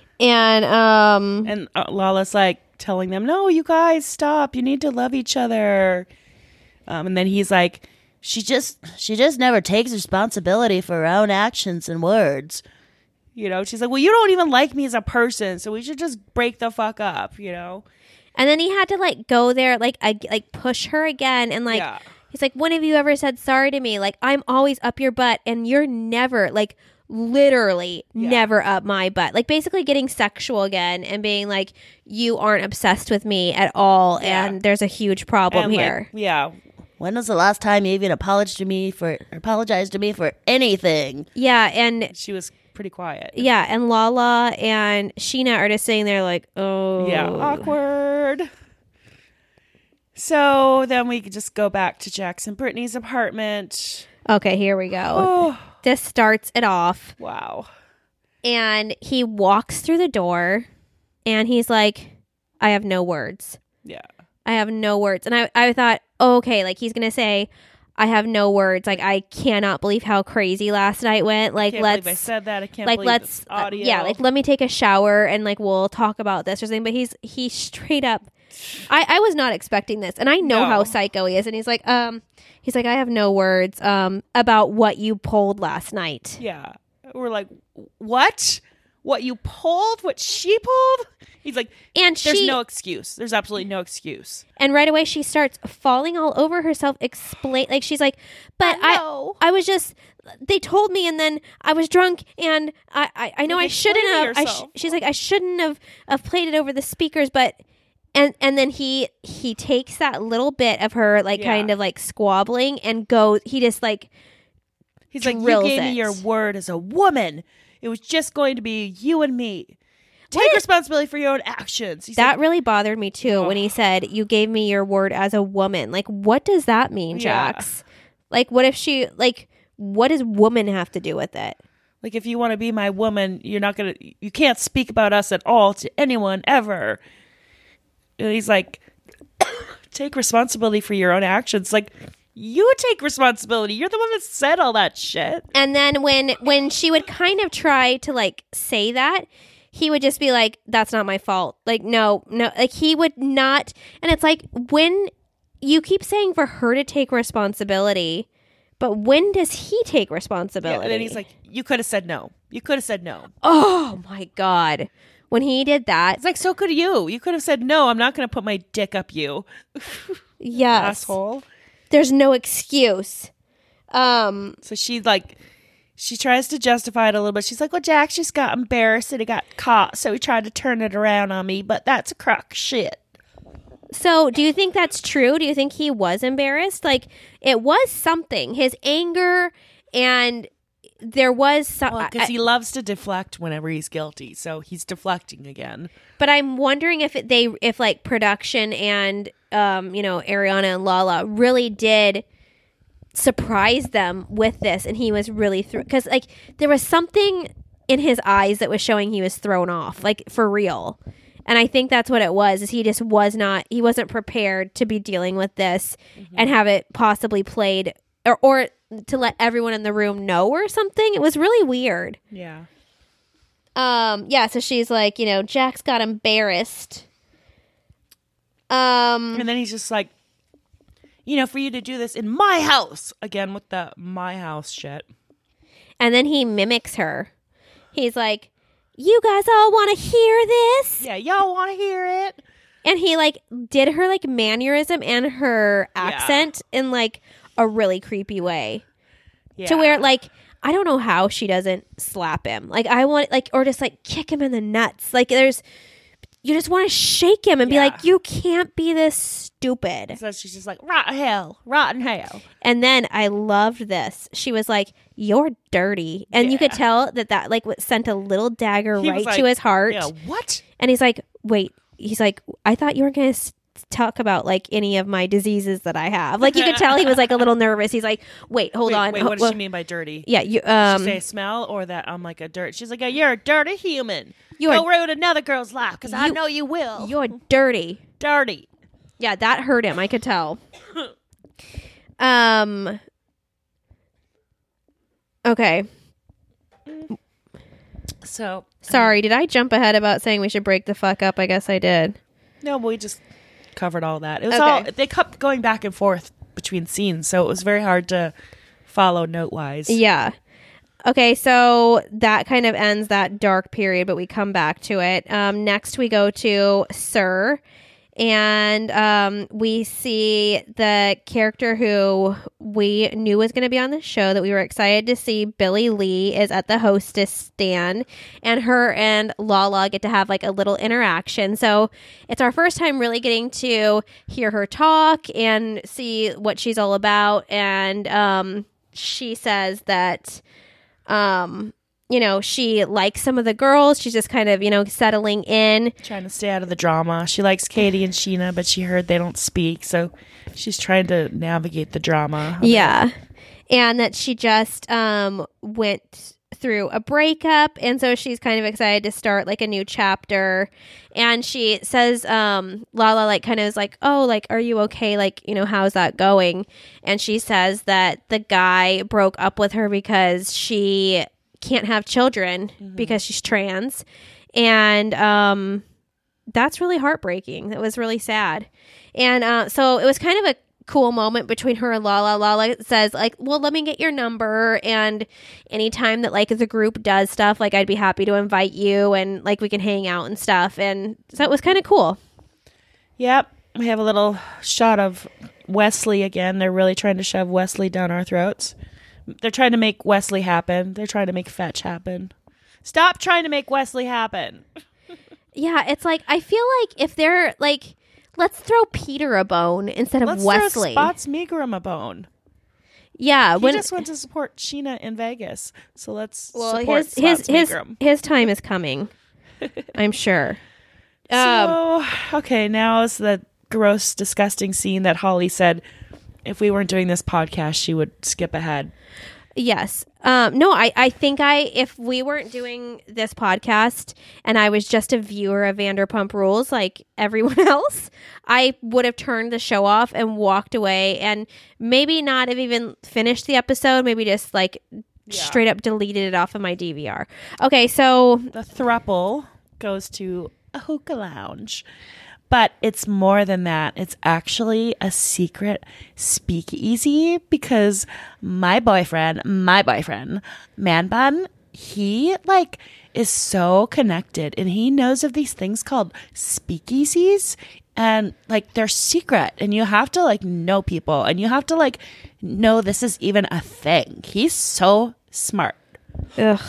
And Lala's like telling them, no, you guys stop. You need to love each other. And then he's like, she just never takes responsibility for her own actions and words. You know, she's like, well, you don't even like me as a person, so we should just break the fuck up, you know? And then he had to like go there, like push her again. And like, he's like, when have you ever said sorry to me? Like, I'm always up your butt and you're never, like, literally never up my butt. Like, basically getting sexual again and being like, you aren't obsessed with me at all. And there's a huge problem here. Like, when was the last time you even apologized to me for anything? Yeah, and she was pretty quiet. Yeah, and Lala and Sheena are just sitting there like, oh. Yeah, awkward. So then we could just go back to Jax and Brittany's apartment. Okay, here we go. Oh. This starts it off. Wow. And he walks through the door and he's like, I have no words. Yeah. I have no words. And I thought, oh, okay, like he's going to say, I have no words. Like, I cannot believe how crazy last night went. Like, I said that. I can't believe this audio. Yeah, like, let me take a shower and like we'll talk about this or something. But he straight up, I was not expecting this, and I know how psycho he is. And he's like, I have no words about what you pulled last night. Yeah, we're like, what? What you pulled? What she pulled? He's like, and there's no excuse. There's absolutely no excuse. And right away she starts falling all over herself. Like she's like, but I was just. They told me, and then I was drunk, and I know I shouldn't have. She's like, I shouldn't have played it over the speakers, but. And then he takes that little bit of her like kind of like squabbling and goes. He just like. He's like, you gave me your word as a woman. It was just going to be you and me. Take responsibility for your own actions. That really bothered me too when he said, you gave me your word as a woman. Like, what does that mean, Jax? Like, what if she, like, what does woman have to do with it? Like, if you want to be my woman, you can't speak about us at all to anyone ever. And he's like, take responsibility for your own actions. Like, you take responsibility. You're the one that said all that shit. And then when she would kind of try to like say that, he would just be like, that's not my fault. Like, no, like he would not. And it's like, when you keep saying for her to take responsibility, but when does he take responsibility? Yeah, and then he's like, you could have said no. You could have said no. Oh my God. When he did that. It's like, so could you. You could have said, no, I'm not going to put my dick up you. Yes. Asshole. There's no excuse. So she tries to justify it a little bit. She's like, well, Jax just got embarrassed and he got caught, so he tried to turn it around on me, but that's a crock of shit. So do you think that's true? Do you think he was embarrassed? Like, it was something. His anger, and there was some... Well, because he loves to deflect whenever he's guilty, so he's deflecting again. But I'm wondering if like production and Ariana and Lala really did surprise them with this, and he was really because like there was something in his eyes that was showing he was thrown off, like for real. And I think that's what it was, is he just wasn't prepared to be dealing with this and have it possibly played or to let everyone in the room know or something. It was really weird. Yeah. So she's like, Jax got embarrassed. And then he's just like, for you to do this in my house, again with the my house shit. And then he mimics her. He's like, you guys all want to hear this? Yeah, y'all want to hear it. And he like did her like mannerism and her accent in like a really creepy way. Yeah. To where like, I don't know how she doesn't slap him. Like, I want, like, or just like kick him in the nuts. Like, you just want to shake him and be like, you can't be this stupid. So she's just like, rotten hell. And then I loved this. She was like, you're dirty. And you could tell that like sent a little dagger right to his heart. Yeah, what? And he's like, wait. He's like, I thought you were going to talk about like any of my diseases that I have. Like, you could tell he was like a little nervous. He's like, wait, hold on. Wait, what does she mean by dirty? Yeah, you Did she say smell, or that I'm like a dirt? She's like, you're a dirty human. Go ruin another girl's life, because I know you will. You're dirty. Dirty. Yeah, that hurt him. I could tell. Okay. So sorry, did I jump ahead about saying we should break the fuck up? I guess I did. No, but we just covered all that. It was they kept going back and forth between scenes, so it was very hard to follow note wise. Yeah. Okay, so that kind of ends that dark period, but we come back to it. Next, we go to Sir, and we see the character who we knew was going to be on the show that we were excited to see. Billy Lee is at the hostess stand, and her and Lala get to have like a little interaction. So it's our first time really getting to hear her talk and see what she's all about. And she says that she likes some of the girls. She's just kind of, settling in. Trying to stay out of the drama. She likes Katie and Sheena, but she heard they don't speak. So she's trying to navigate the drama. Yeah. And that she just went through a breakup. And so she's kind of excited to start like a new chapter. And she says, Lala like kind of is like, oh, like, are you okay? Like, how's that going? And she says that the guy broke up with her because she can't have children because she's trans. And that's really heartbreaking. That was really sad. And so it was kind of a cool moment between her and Lala. Lala says like, well, let me get your number, and anytime that like the group does stuff, like I'd be happy to invite you, and like we can hang out and stuff. And so it was kind of cool. Yep. We have a little shot of Wesley again. They're really trying to shove Wesley down our throats. They're trying to make Wesley happen. They're trying to make Fetch happen. Stop trying to make Wesley happen. Yeah, it's like, I feel like if they're like, let's throw Peter a bone instead of Wesley. Let's throw Spots Meagrum a bone. Yeah. He just went to support Sheena in Vegas. So let's support Spots Meagrum. His time is coming. I'm sure. Okay, now is the gross, disgusting scene that Holly said if we weren't doing this podcast, she would skip ahead. Yes. No, I think if we weren't doing this podcast and I was just a viewer of Vanderpump Rules like everyone else, I would have turned the show off and walked away and maybe not have even finished the episode, maybe just like straight up deleted it off of my DVR. Okay, so the throuple goes to a hookah lounge. But it's more than that. It's actually a secret speakeasy because my boyfriend, Man Bun, he like is so connected and he knows of these things called speakeasies, and like they're secret, and you have to like know people, and you have to like know this is even a thing. He's so smart. Ugh.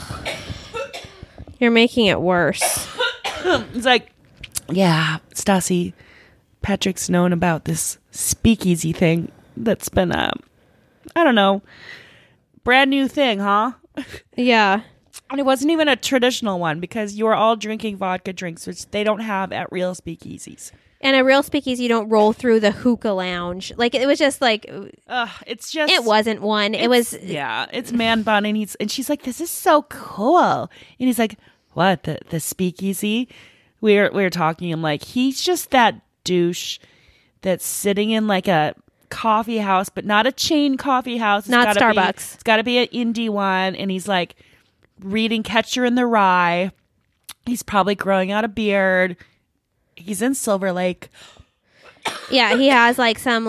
You're making it worse. It's like, yeah, Stassi, Patrick's known about this speakeasy thing that's been, I don't know, brand new thing, huh? Yeah. And it wasn't even a traditional one because you were all drinking vodka drinks, which they don't have at real speakeasies. And a real speakeasy, you don't roll through the hookah lounge. Like, it was just like, it's just, it wasn't one. It was, yeah, it's Man Bun, and she's like, this is so cool. And he's like, what, the speakeasy? We were talking, I'm like, he's just that douche that's sitting in like a coffee house, but not a chain coffee house. Not Starbucks. It's got to be an indie one. And he's like reading Catcher in the Rye. He's probably growing out a beard. He's in Silver Lake. Yeah, he has like some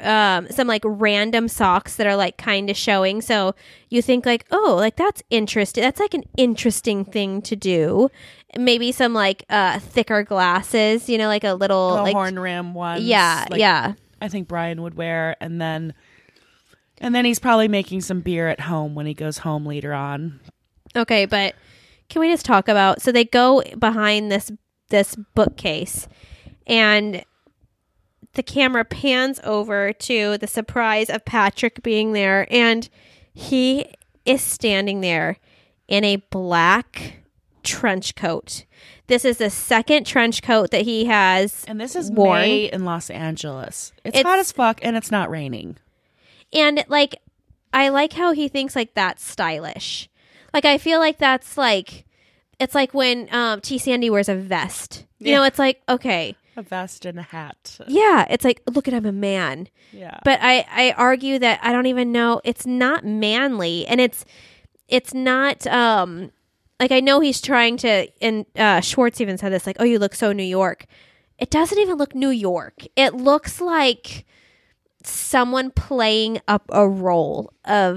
random socks that are like kind of showing. So you think like, oh, like that's interesting. That's like an interesting thing to do. Maybe some like thicker glasses, like a little like horn rim ones. Yeah, like, yeah. I think Brian would wear, and then he's probably making some beer at home when he goes home later on. Okay, but can we just talk about? So they go behind this bookcase, and the camera pans over to the surprise of Patrick being there, and he is standing there in a black trench coat. This is the second trench coat that he has, and this is worn. May in Los Angeles. It's hot as fuck, and it's not raining. And like, I like how he thinks like that's stylish. Like, I feel like that's like, it's like when T. Sandy wears a vest. You know, it's like, okay, a vest and a hat. Yeah, it's like, look at, I'm a man. Yeah, but I argue that I don't even know. It's not manly, and it's not. Like, I know he's trying to, and Schwartz even said this, like, oh, you look so New York. It doesn't even look New York. It looks like someone playing up a role of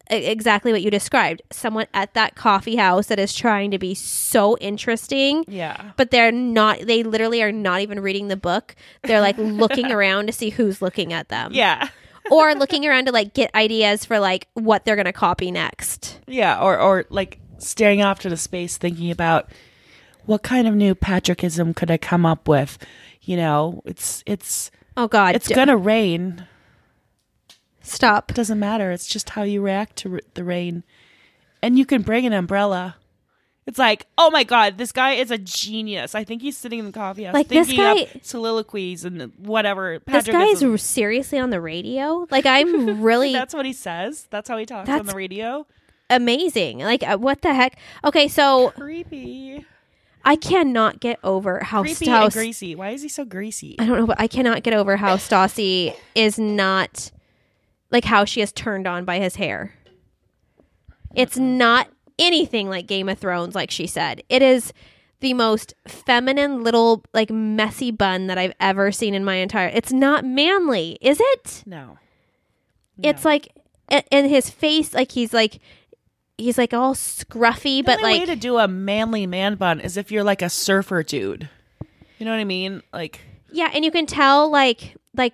exactly what you described. Someone at that coffee house that is trying to be so interesting. Yeah. But they're not, they literally are not even reading the book. They're like looking around to see who's looking at them. Yeah. Or looking around to like get ideas for like what they're going to copy next. Yeah. Or like staring off to the space thinking about what kind of new Patrickism could I come up with? You know, it's oh God, it's going to rain. Stop. It doesn't matter. It's just how you react to the rain. And you can bring an umbrella. It's like, oh my God, this guy is a genius. I think he's sitting in the coffee house like thinking this guy, up soliloquies and whatever. This guy is seriously on the radio. Like I'm really. That's what he says. That's how he talks on the radio. Amazing. Like what the heck? Okay, so creepy. I cannot get over how creepy and greasy. Why is he so greasy? I don't know, but I cannot get over how Stassi is not like how she is turned on by his hair. It's not anything like Game of Thrones, like she said. It is the most feminine little like messy bun that I've ever seen in my entire. It's not manly, is it? No. It's like, and his face, like he's like all scruffy, but like the way to do a manly man bun is if you're like a surfer dude. You know what I mean? Like yeah, and you can tell like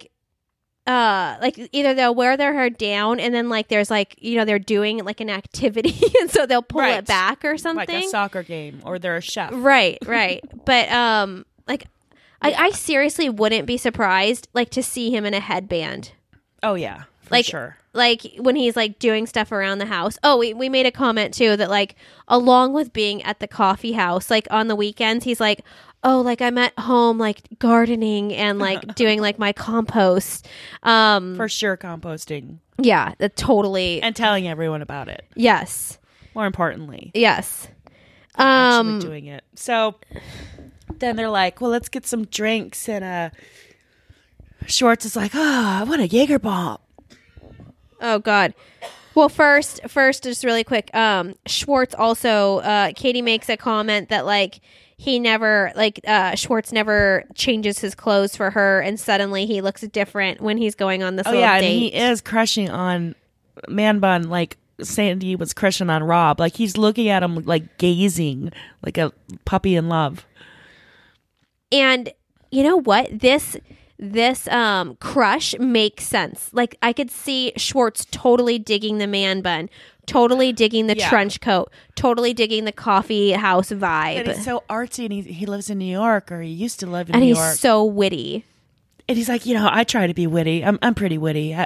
either they'll wear their hair down and then like there's like, you know, they're doing like an activity and so they'll pull it back or something. Like a soccer game or they're a chef. Right. But like I seriously wouldn't be surprised like to see him in a headband. Oh yeah. Like sure. Like when he's like doing stuff around the house. Oh, we made a comment too that like along with being at the coffee house, like on the weekends, he's like, oh, like I'm at home, like gardening and like doing like my compost. For sure, composting. Yeah, totally. And telling everyone about it. Yes. More importantly. Yes. Actually doing it. So then they're like, well, let's get some drinks. And Schwartz is like, I want a Jaeger bomb. Oh, God. Well, first, just really quick. Schwartz also, Katie makes a comment that like, he never Schwartz never changes his clothes for her and suddenly he looks different when he's going on this little date. And he is crushing on Man Bun like Sandy was crushing on Rob. Like he's looking at him like gazing like a puppy in love. And you know what? This crush makes sense. Like I could see Schwartz totally digging the man bun, totally digging the trench coat, totally digging the coffee house vibe. And he's so artsy and he lives in New York, or he used to live in New York. And he's so witty. And he's like, you know, I try to be witty. I'm pretty witty.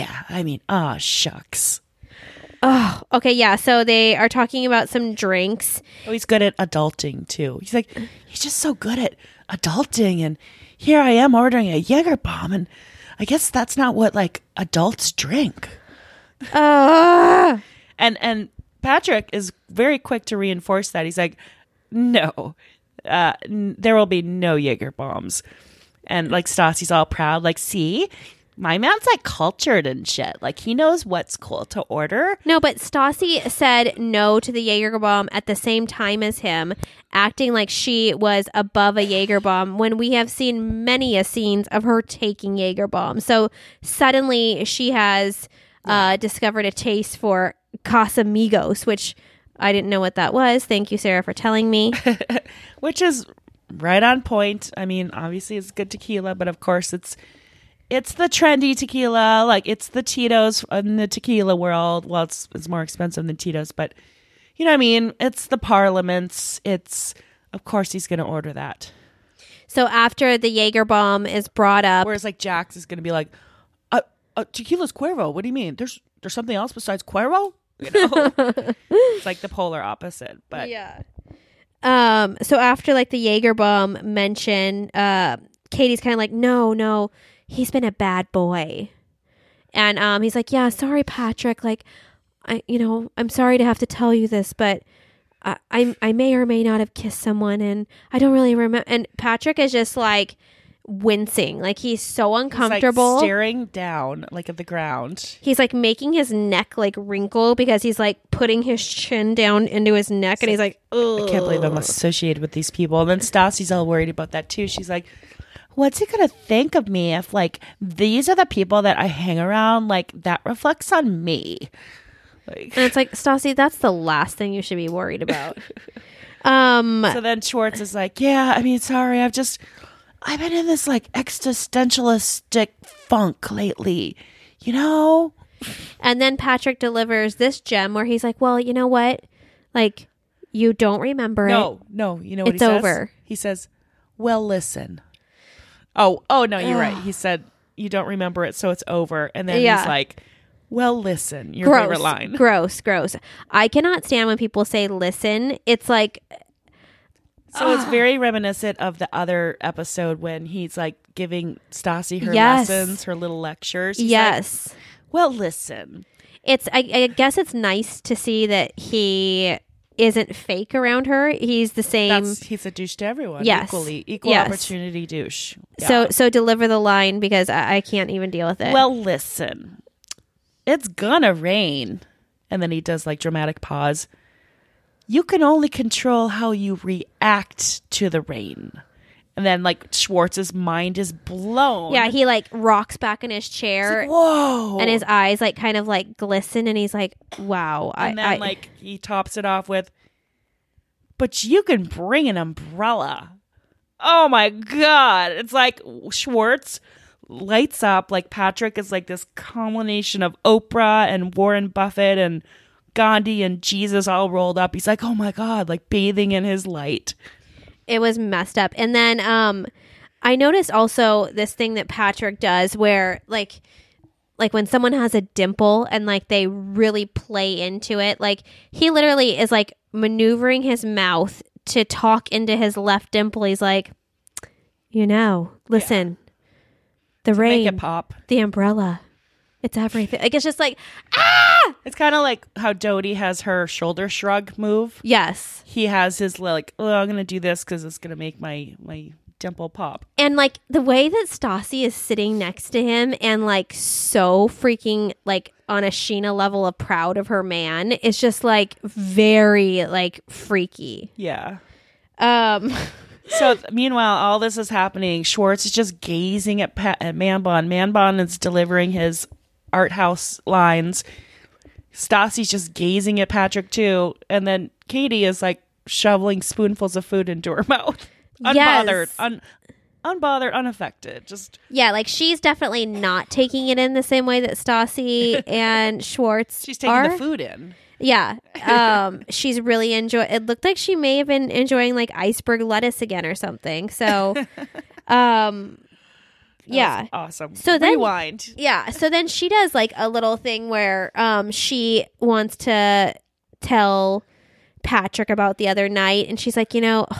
Shucks. Oh, okay, yeah. So they are talking about some drinks. Oh, he's good at adulting too. He's like, he's just so good at adulting, and here I am ordering a Jaeger bomb, and I guess that's not what like adults drink. And Patrick is very quick to reinforce that. He's like, no, there will be no Jaeger bombs. And like Stassi's all proud, like, see, my man's like cultured and shit. Like he knows what's cool to order. No, but Stassi said no to the Jaeger bomb at the same time as him, acting like she was above a Jaeger bomb when we have seen many scenes of her taking Jaeger bombs. So suddenly she has discovered a taste for Casamigos, which I didn't know what that was. Thank you, Sarah, for telling me. Which is right on point. I mean, obviously it's good tequila, but of course it's the trendy tequila. Like it's the Tito's in the tequila world. Well, it's more expensive than Tito's, but you know what I mean? It's the Parliaments. Of course he's going to order that. So after the Jaeger bomb is brought up. Whereas like Jax is going to be like, tequila's Cuervo. What do you mean? There's something else besides Cuervo? You know? It's like the polar opposite, but yeah. So after like the Jaeger bomb mention, Katie's kind of like, no, he's been a bad boy. And he's like, yeah, sorry, Patrick. Like, I'm sorry to have to tell you this, but I may or may not have kissed someone, and I don't really remember. And Patrick is just like wincing, like he's so uncomfortable. He's like staring down like at the ground. He's like making his neck like wrinkle because he's like putting his chin down into his neck, and he's like, ugh. I can't believe I'm associated with these people. And then Stassi's all worried about that too. She's like, what's he gonna think of me if like these are the people that I hang around? Like that reflects on me. Like, and it's like, Stassi, that's the last thing you should be worried about. So then Schwartz is like, yeah, I mean, sorry, I've been in this like existentialistic funk lately, you know? And then Patrick delivers this gem where he's like, well, you know what? Like, you don't remember it. No, you know what it's he says? over. He says, well, listen. Oh, no, you're right. He said, you don't remember it, so it's over. And then he's like, well, listen. Your favorite line. Gross. I cannot stand when people say listen. It's like... So it's very reminiscent of the other episode when he's like giving Stassi her lessons, her little lectures. He's like, well, listen. I guess it's nice to see that he isn't fake around her. He's the same. He's a douche to everyone. Yes. Equal opportunity douche. Yeah. So deliver the line because I can't even deal with it. Well, listen. It's gonna rain. And then he does like dramatic pause. You can only control how you react to the rain. And then like Schwartz's mind is blown. Yeah, he like rocks back in his chair. Like, whoa. And his eyes like kind of like glisten and he's like, wow. And then like he tops it off with, but you can bring an umbrella. Oh my God. It's like Schwartz lights up. Like Patrick is like this combination of Oprah and Warren Buffett and Gandhi and Jesus all rolled up. He's like, oh my God, like bathing in his light. It was messed up. And then I noticed also this thing that Patrick does where like when someone has a dimple and like they really play into it, like he literally is like maneuvering his mouth to talk into his left dimple. He's like, listen, the rain, make it pop. The umbrella. It's everything. Like, it's just like, It's kind of like how Dodie has her shoulder shrug move. Yes. He has his like, oh, I'm going to do this because it's going to make my dimple pop. And like the way that Stassi is sitting next to him and like so freaking like on a Sheena level of proud of her man is just like very like freaky. Yeah. So meanwhile, all this is happening. Schwartz is just gazing at Manbon. Manbon is delivering his art house lines. Stassi's just gazing at Patrick too, and then Katie is like shoveling spoonfuls of food into her mouth, unbothered, unbothered, unaffected. Just like she's definitely not taking it in the same way that Stassi and Schwartz. She's taking the food in. Yeah, she's really enjoying. It looked like she may have been enjoying like iceberg lettuce again or something. So, yeah, awesome. So then, rewind. Yeah, so then she does like a little thing where she wants to tell Patrick about the other night, and she's like,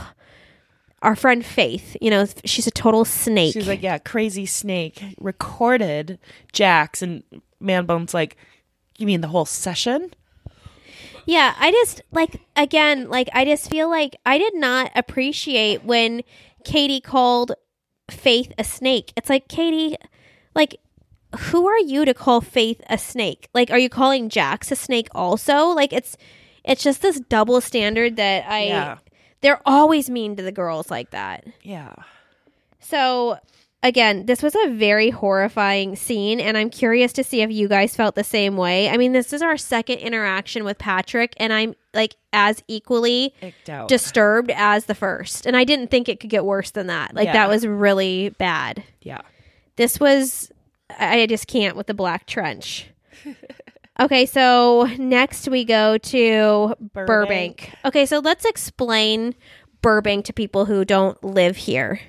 our friend Faith, she's a total snake. She's like, yeah, crazy snake. Recorded Jax, and Manbone's like, you mean the whole session? Yeah, I just I just feel like I did not appreciate when Katie called Faith a snake. It's like, Katie, like, who are you to call Faith a snake? Like, are you calling Jax a snake also? Like, it's just this double standard that they're always mean to the girls like that. Yeah. So again, this was a very horrifying scene, and I'm curious to see if you guys felt the same way. I mean, this is our second interaction with Patrick, and I'm like as equally disturbed as the first. And I didn't think it could get worse than that. Like, that was really bad. Yeah. This was, I just can't with the black trench. Okay, so next we go to Burbank. Okay, so let's explain Burbank to people who don't live here.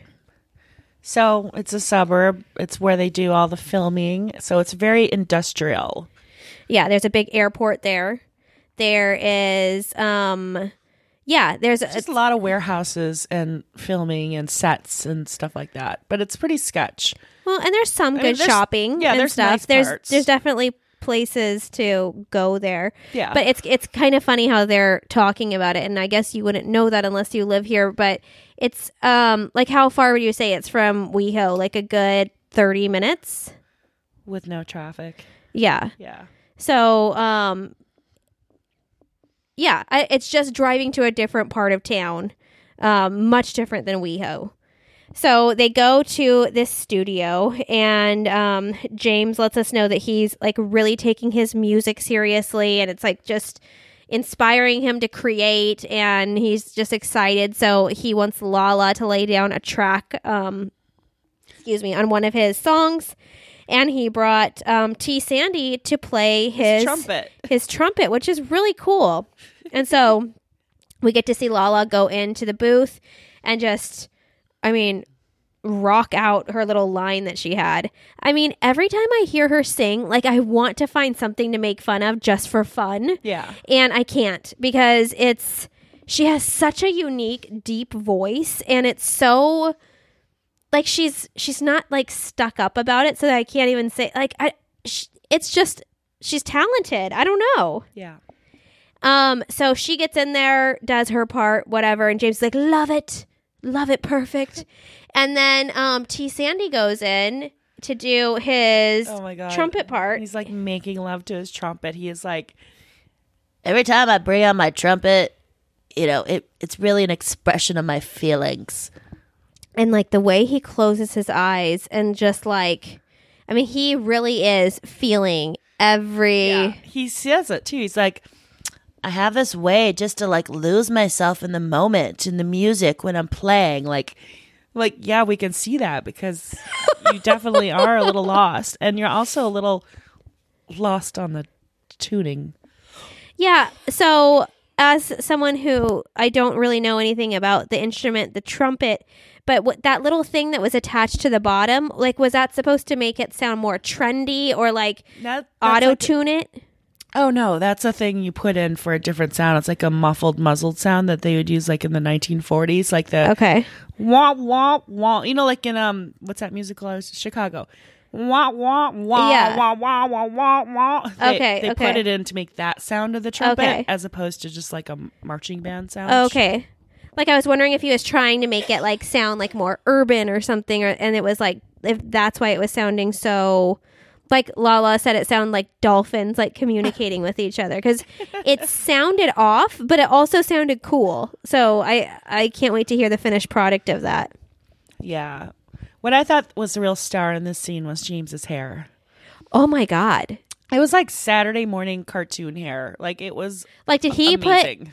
So it's a suburb. It's where they do all the filming. So it's very industrial. Yeah, there's a big airport there. There is, there's just a lot of warehouses and filming and sets and stuff like that. But it's pretty sketch. Well, and there's some good shopping. Yeah, there's stuff. Nice parts. There's definitely places to go there. Yeah, but it's kind of funny how they're talking about it, and I guess you wouldn't know that unless you live here. But it's like, how far would you say it's from WeHo? Like a good 30 minutes with no traffic. Yeah. So it's just driving to a different part of town, much different than WeHo. So they go to this studio, and James lets us know that he's like really taking his music seriously, and it's like just inspiring him to create, and he's just excited. So he wants Lala to lay down a track, on one of his songs, and he brought T. Sandy to play his trumpet, which is really cool. And so we get to see Lala go into the booth and just, rock out her little line that she had. Every time I hear her sing, like, I want to find something to make fun of just for fun. Yeah. And I can't, because she has such a unique, deep voice, and it's so, like, she's not, like, stuck up about it, so that I can't even say, like, it's just, she's talented. I don't know. Yeah. So she gets in there, does her part, whatever, and James is like, love it, perfect. And then T. Sandy goes in to do his trumpet part. He's like making love to his trumpet. He is like, every time I bring out my trumpet, it's really an expression of my feelings. And like the way he closes his eyes and just like, he really is feeling every. Yeah, he says it too. He's like, I have this way just to like lose myself in the moment, in the music when I'm playing. Like, yeah, we can see that, because you definitely are a little lost, and you're also a little lost on the tuning. Yeah. So as someone who I don't really know anything about the instrument, the trumpet, but that little thing that was attached to the bottom, like, was that supposed to make it sound more trendy, or like auto-tune it? Oh, no, that's a thing you put in for a different sound. It's like a muzzled sound that they would use like in the 1940s, like the wah, wah, wah. Like in, what's that musical? Chicago. Wah, wah, wah, yeah. wah, wah, wah, wah, wah. They okay. put it in to make that sound of the trumpet, as opposed to just like a marching band sound. Okay. Like, I was wondering if he was trying to make it like sound like more urban or something, and it was like, if that's why it was sounding so... Like Lala said, it sounded like dolphins, like, communicating with each other, because it sounded off, but it also sounded cool. So I can't wait to hear the finished product of that. Yeah. What I thought was the real star in this scene was James's hair. Oh my God. It was like Saturday morning cartoon hair. Like, it was like, did he amazing.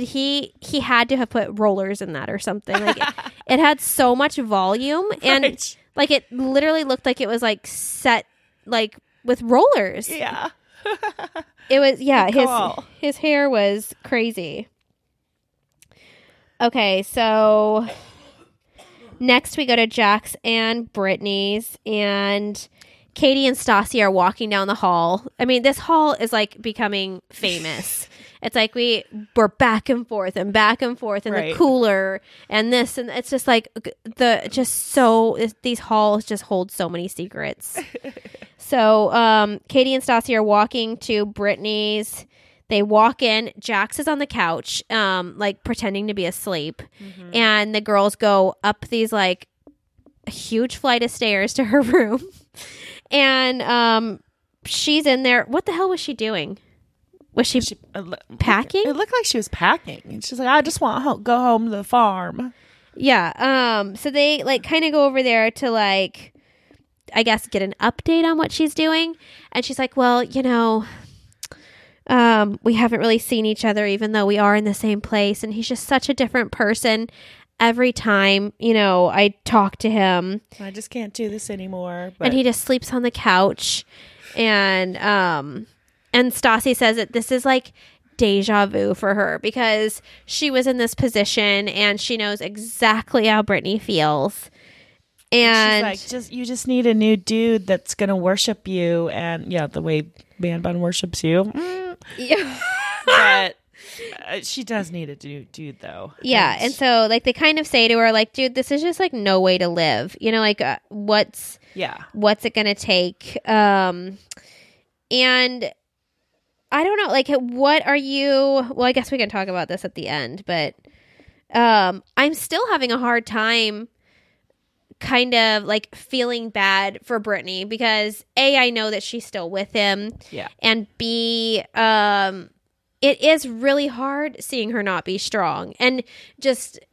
he had to have put rollers in that or something. Like, it had so much volume, and like, it literally looked like it was like set like with rollers. Yeah. It was, yeah, his hair was crazy. Okay, so next we go to Jax and Brittany's, and Katie and Stassi are walking down the hall. This hall is like becoming famous. It's like we're back and forth and the cooler and this, and it's just like these halls just hold so many secrets. So Katie and Stassi are walking to Brittany's. They walk in. Jax is on the couch, like pretending to be asleep, and the girls go up these like a huge flight of stairs to her room, and she's in there. What the hell was she doing? Was she packing? It looked like she was packing. And she's like, I just want to go home to the farm. Yeah. So they like kind of go over there to like, I guess, get an update on what she's doing. And she's like, well, we haven't really seen each other, even though we are in the same place. And he's just such a different person every time, I talk to him. I just can't do this anymore. But... And he just sleeps on the couch. And Stassi says that this is like deja vu for her, because she was in this position and she knows exactly how Brittany feels. And she's like, you just need a new dude that's going to worship you. And yeah, the way Man Bun worships you. Yeah. But she does need a dude though. Yeah. And so like they kind of say to her, like, dude, this is just like no way to live. Like what's it going to take? And I don't know, like, what are you... Well, I guess we can talk about this at the end, but I'm still having a hard time kind of, like, feeling bad for Brittany, because, A, I know that she's still with him, and B, it is really hard seeing her not be strong, and just...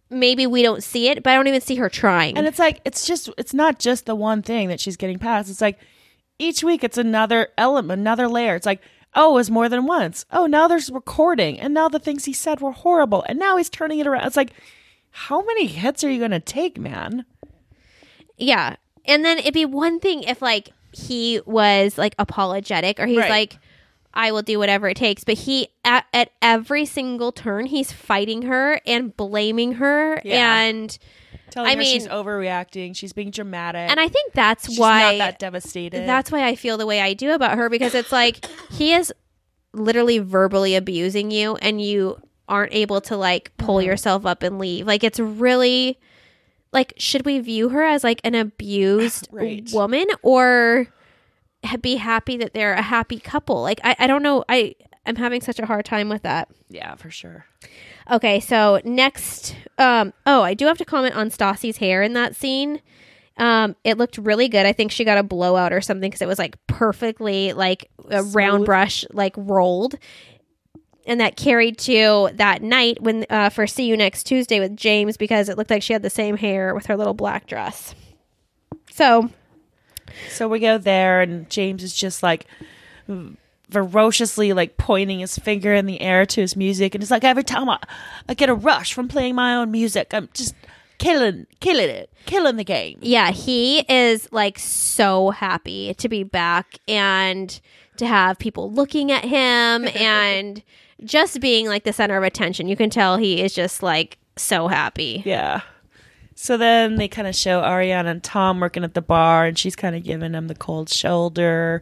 maybe we don't see it, but I don't even see her trying. And it's like, it's not just the one thing that she's getting past. It's like each week it's another element, another layer. It's like, oh, it was more than once. Oh, now there's recording. And now the things he said were horrible. And now he's turning it around. It's like, how many hits are you going to take, man? Yeah. And then it'd be one thing if like he was like apologetic or he's like, I will do whatever it takes. But he, at every single turn, he's fighting her and blaming her and telling her she's overreacting. She's being dramatic. And I think that's she's why not that devastated. That's why I feel the way I do about her, because it's like he is literally verbally abusing you and you aren't able to like pull yourself up and leave. Like it's really like, should we view her as like an abused woman or be happy that they're a happy couple? Like I don't know. I'm having such a hard time with that. Yeah, for sure. Okay, so next, I do have to comment on Stassi's hair in that scene. It looked really good. I think she got a blowout or something because it was like perfectly like a round brush, like rolled. And that carried to that night when for See You Next Tuesday with James, because it looked like she had the same hair with her little black dress. So we go there and James is just like ferociously like pointing his finger in the air to his music, and it's like every time I get a rush from playing my own music, I'm just killing the game. Yeah, he is like so happy to be back and to have people looking at him and just being like the center of attention. You can tell he is just like so happy. Yeah. So then they kind of show Ariana and Tom working at the bar, and she's kind of giving him the cold shoulder.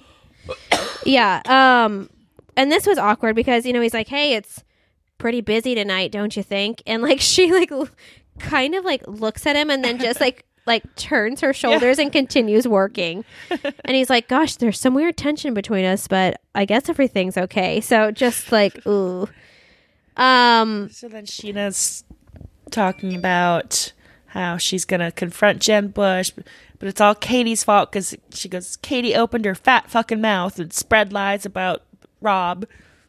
Yeah. And this was awkward because, you know, he's like, hey, it's pretty busy tonight, don't you think? And like she like kind of like looks at him and then just like turns her shoulders and continues working. And he's like, gosh, there's some weird tension between us, but I guess everything's okay. So just like, ooh. So then Sheena's talking about how she's going to confront Jen Bush, but it's all Katie's fault because she goes, Katie opened her fat fucking mouth and spread lies about Rob.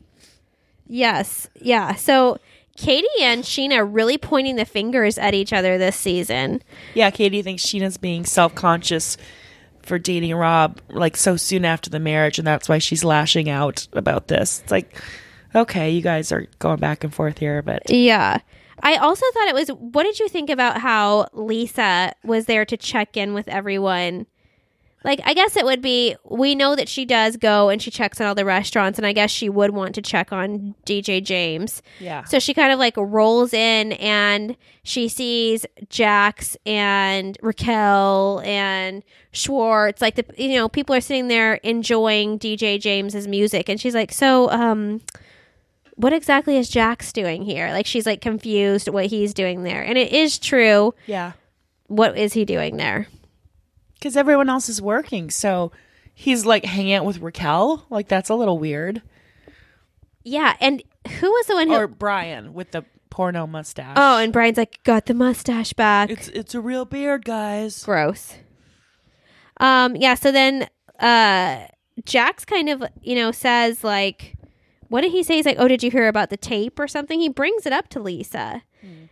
Yes. Yeah. So Katie and Sheena really pointing the fingers at each other this season. Yeah, Katie thinks Sheena's being self-conscious for dating Rob like so soon after the marriage, and that's why she's lashing out about this. It's like, okay, you guys are going back and forth here, but yeah. I also thought it was, what did you think about how Lisa was there to check in with everyone? Like, I guess it would be, we know that she does go and she checks on all the restaurants, and I guess she would want to check on DJ James. Yeah. So she kind of like rolls in and she sees Jax and Raquel and Schwartz. Like, the, you know, people are sitting there enjoying DJ James's music. And she's like, so, what exactly is Jax doing here? Like, she's like confused what he's doing there. And it is true. Yeah. What is he doing there? Because everyone else is working, so he's like hanging out with Raquel. Like, that's a little weird. Yeah, and who was the one who... Or Brian with the porno mustache. Oh, and Brian's like, got the mustache back. It's a real beard, guys. Gross. Yeah, so then Jax kind of, you know, says like, what did he say? He's like, oh, did you hear about the tape or something? He brings it up to Lisa.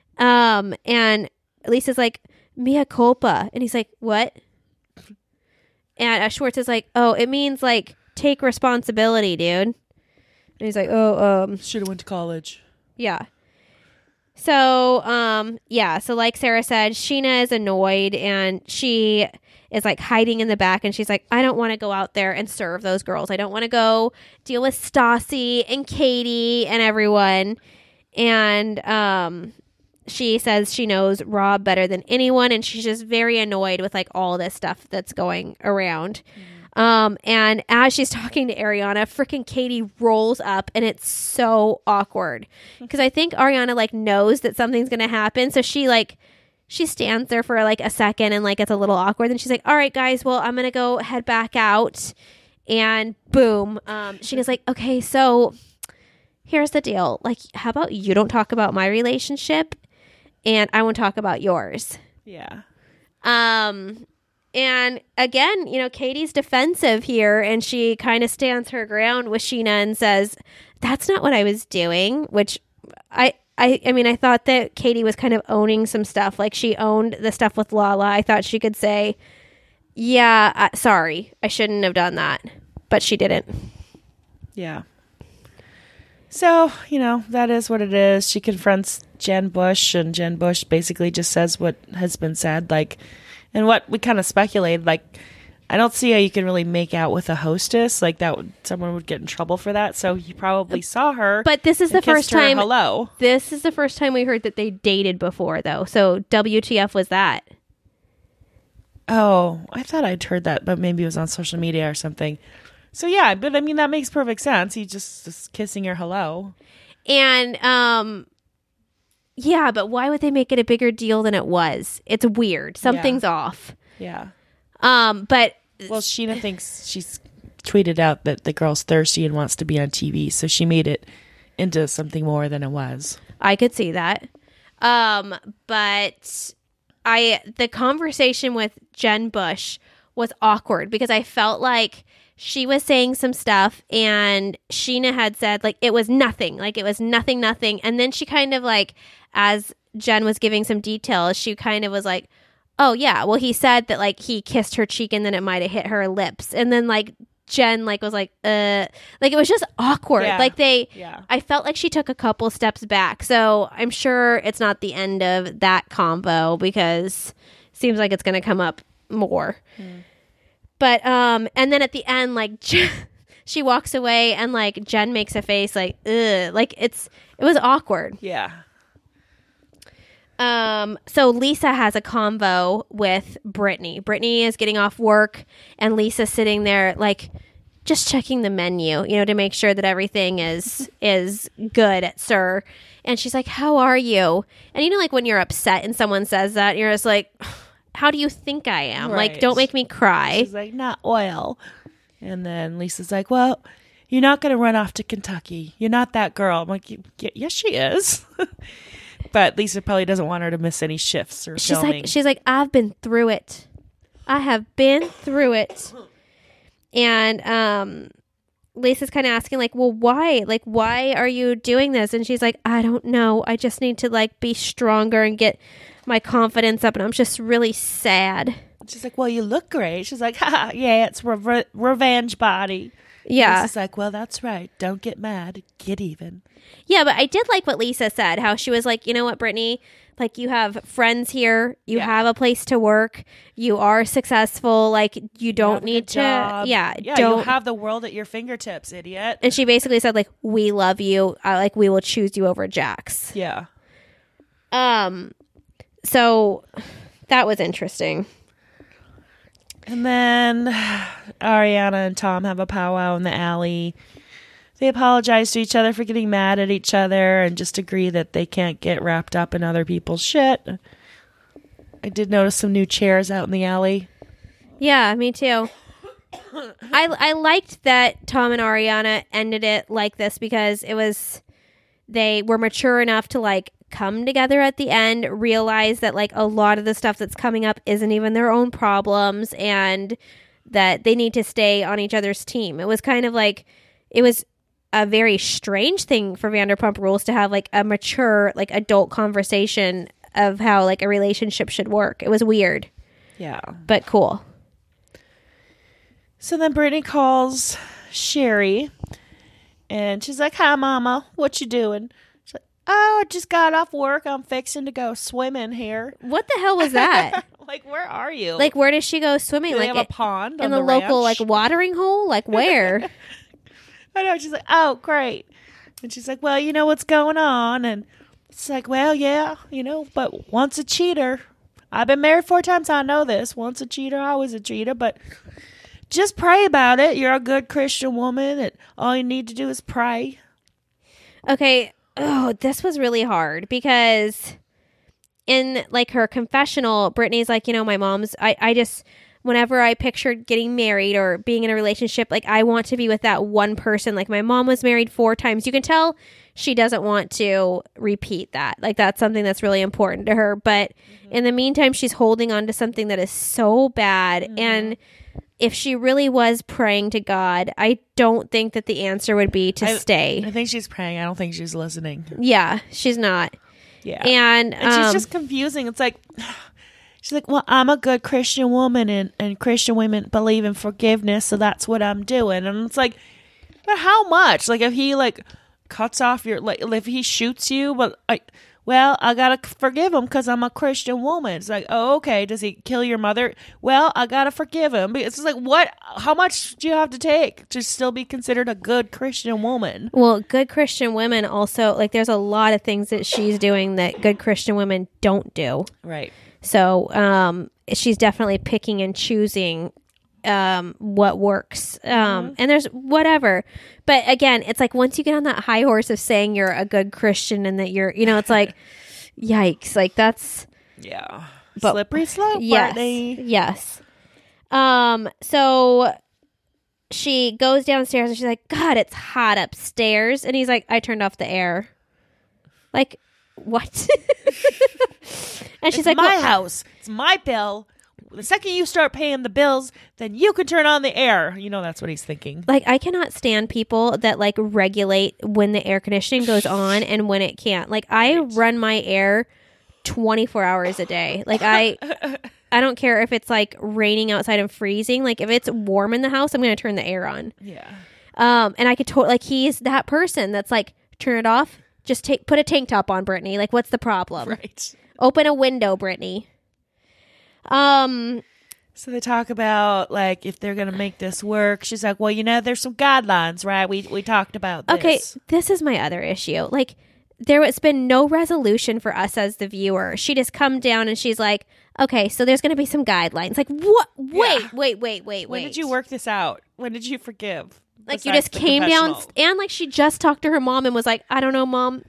And Lisa's like, mea culpa. And he's like, what? And Schwartz is like, oh, it means like take responsibility, dude. And he's like, oh, should have went to college. Yeah. So, so like Sarah said, Sheena is annoyed and she is like hiding in the back, and she's like, I don't want to go out there and serve those girls. I don't want to go deal with Stassi and Katie and everyone. And she says she knows Rob better than anyone, and she's just very annoyed with like all this stuff that's going around. And as she's talking to Ariana, freaking Katie rolls up, and it's so awkward because I think Ariana like knows that something's gonna happen, so she stands there for like a second and like it's a little awkward. Then she's like, all right, guys, well, I'm gonna go head back out, and boom, she goes like, okay, so here's the deal, like, how about you don't talk about my relationship and I won't talk about yours. Yeah. And again, you know, Katie's defensive here, and she kind of stands her ground with Sheena and says, that's not what I was doing, which I I mean, I thought that Katie was kind of owning some stuff. Like, she owned the stuff with Lala. I thought she could say, yeah, sorry, I shouldn't have done that. But she didn't. Yeah. So, that is what it is. She confronts Jen Bush, and Jen Bush basically just says what has been said. Like, and what we kind of speculated, like, I don't see how you can really make out with a hostess. Like, someone would get in trouble for that. So he probably saw her. But this is the first time. Hello. This is the first time we heard that they dated before, though. So WTF was that? Oh, I thought I'd heard that, but maybe it was on social media or something. So yeah, but I mean, that makes perfect sense. He's just kissing her hello. And, yeah, but why would they make it a bigger deal than it was? It's weird. Something's off. Yeah. But. Well, Sheena thinks she's tweeted out that the girl's thirsty and wants to be on TV. So she made it into something more than it was. I could see that. But the conversation with Jen Bush was awkward because I felt like she was saying some stuff and Sheena had said like it was nothing. Like it was nothing. And then she kind of like, as Jen was giving some details, she kind of was like, oh yeah, well he said that like he kissed her cheek and then it might have hit her lips. And then like Jen like was like it was just awkward. Yeah. Like I felt like she took a couple steps back. So I'm sure it's not the end of that combo because it seems like it's going to come up more. But and then at the end, like she walks away and like Jen makes a face like ugh, like it was awkward. Yeah. So Lisa has a convo with Brittany. Brittany is getting off work and Lisa's sitting there like just checking the menu, to make sure that everything is good at Sir. And she's like, how are you? And like when you're upset and someone says that, you're just like, how do you think I am? Right. Like, don't make me cry. She's like, not oil. And then Lisa's like, well, you're not going to run off to Kentucky. You're not that girl. I'm like, yes, she is. But Lisa probably doesn't want her to miss any shifts or filming. She's like, I've been through it. I have been through it. And Lisa's kind of asking like, well, why? Like, why are you doing this? And she's like, I don't know. I just need to like be stronger and get my confidence up. And I'm just really sad. She's like, well, you look great. She's like, ha, yeah, it's revenge body. Yeah. Lisa's like, well, that's right. Don't get mad. Get even. Yeah, but I did like what Lisa said, how she was like, you know what, Brittany? Like, you have friends here. You have a place to work. You are successful. Like, you don't need to. Job. Yeah. Don't you have the world at your fingertips, idiot. And she basically said, like, we love you. Like, we will choose you over Jax. Yeah. So that was interesting. And then Ariana and Tom have a powwow in the alley. They apologize to each other for getting mad at each other and just agree that they can't get wrapped up in other people's shit. I did notice some new chairs out in the alley. Yeah, me too. I liked that Tom and Ariana ended it like this because they were mature enough to like come together at the end, realize that like a lot of the stuff that's coming up isn't even their own problems and that they need to stay on each other's team. It was kind of like, it was a very strange thing for Vanderpump Rules to have like a mature, like adult conversation of how like a relationship should work. It was weird. Yeah. But cool. So then Brittany calls Sherry and she's like, hi, mama. What you doing? She's like, oh, I just got off work. I'm fixing to go swimming here. What the hell was that? Like, where are you? Like, where does she go swimming? Do they like have a pond in on the local like watering hole? Like where? I know. She's like, oh, great. And she's like, well, you know what's going on. And it's like, well, yeah, but once a cheater. I've been married 4 times. I know this. Once a cheater, always a cheater. But just pray about it. You're a good Christian woman. And all you need to do is pray. Okay. Oh, this was really hard because in like her confessional, Brittany's like, my mom's, I just, whenever I pictured getting married or being in a relationship, like I want to be with that one person. Like my mom was married 4 times. You can tell she doesn't want to repeat that. Like that's something that's really important to her. But in the meantime, she's holding on to something that is so bad. And if she really was praying to God, I don't think that the answer would be to stay. I think she's praying. I don't think she's listening. Yeah, she's not. Yeah. And she's just confusing. It's like, she's like, well, I'm a good Christian woman, and Christian women believe in forgiveness, so that's what I'm doing. And it's like, but how much? Like, if he, like, cuts off your, like, if he shoots you, but, well, I gotta forgive him because I'm a Christian woman. It's like, oh, okay. Does he kill your mother? Well, I gotta forgive him. It's just like, what? How much do you have to take to still be considered a good Christian woman? Well, good Christian women also, like, there's a lot of things that she's doing that good Christian women don't do. Right. So, she's definitely picking and choosing what works. And there's whatever. But again, it's like once you get on that high horse of saying you're a good Christian and that you're, it's like, yikes. Like that's but, slippery slope. Yes. Brittany. Yes. So she goes downstairs and she's like, God, it's hot upstairs. And he's like, I turned off the air. Like, what? And she's it's like, my house. It's my bill. The second you start paying the bills, then you can turn on the air. That's what he's thinking. Like, I cannot stand people that, like, regulate when the air conditioning goes on and when it can't. Like, I run my air 24 hours a day. Like, I don't care if it's, like, raining outside and freezing. Like, if it's warm in the house, I'm going to turn the air on. Yeah. And I could totally, like, he's that person that's, like, turn it off. Just put a tank top on, Brittany. Like, what's the problem? Right. Open a window, Brittany. So they talk about, like, if they're gonna make this work. She's like, well, there's some guidelines, right? We talked about this. Okay, this is my other issue. Like, it's been no resolution for us as the viewer. She just come down and she's like, okay, so there's gonna be some guidelines. Like, what? Wait. When did you work this out? When did you forgive? Like, you just came down and, like, she just talked to her mom and was like, I don't know, Mom.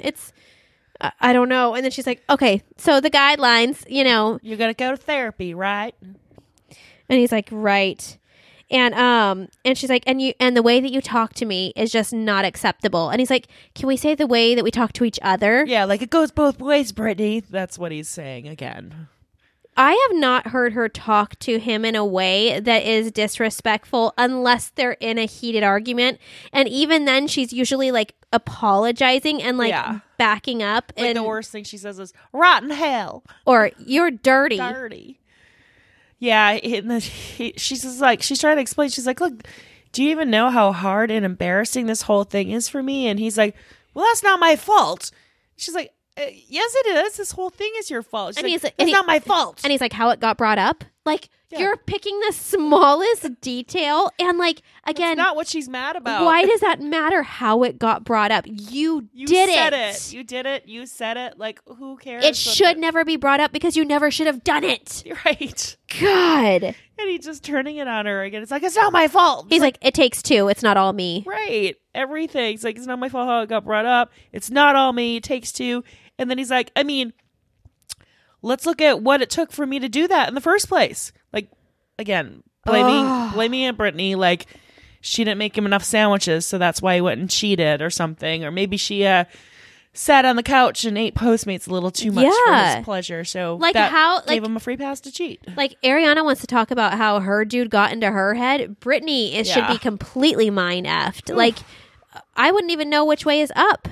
I don't know. And then she's like, okay, so the guidelines, You're going to go to therapy, right? And he's like, right. And she's like, and the way that you talk to me is just not acceptable. And he's like, can we say the way that we talk to each other? Yeah, like, it goes both ways, Brittany. That's what he's saying again. I have not heard her talk to him in a way that is disrespectful unless they're in a heated argument. And even then, she's usually, like, apologizing and, like, backing up. Like, and the worst thing she says is, rotten hell. Or, you're dirty. Dirty. Yeah, she's just like, she's trying to explain. She's like, look, do you even know how hard and embarrassing this whole thing is for me? And he's like, well, that's not my fault. She's like, yes, it is. This whole thing is your fault. She's like, it's not my fault. And he's like, how it got brought up? Like, you're picking the smallest detail. And, like, again, that's not what she's mad about. Why does that matter how it got brought up? You did said it. You did it. You said it. Like, who cares? It should never be brought up because you never should have done it. Right. God. And he's just turning it on her again. It's like, it's not my fault. He's like, it takes two. It's not all me. Right. Everything. It's like, it's not my fault how it got brought up. It's not all me. It takes two. And then he's like, I mean, let's look at what it took for me to do that in the first place. Like, again, blaming Aunt Brittany, like, she didn't make him enough sandwiches, so that's why he went and cheated or something. Or maybe she sat on the couch and ate Postmates a little too much for his pleasure. So like, that gave him a free pass to cheat. Like, Ariana wants to talk about how her dude got into her head. Brittany should be completely mind-effed. Like, I wouldn't even know which way is up.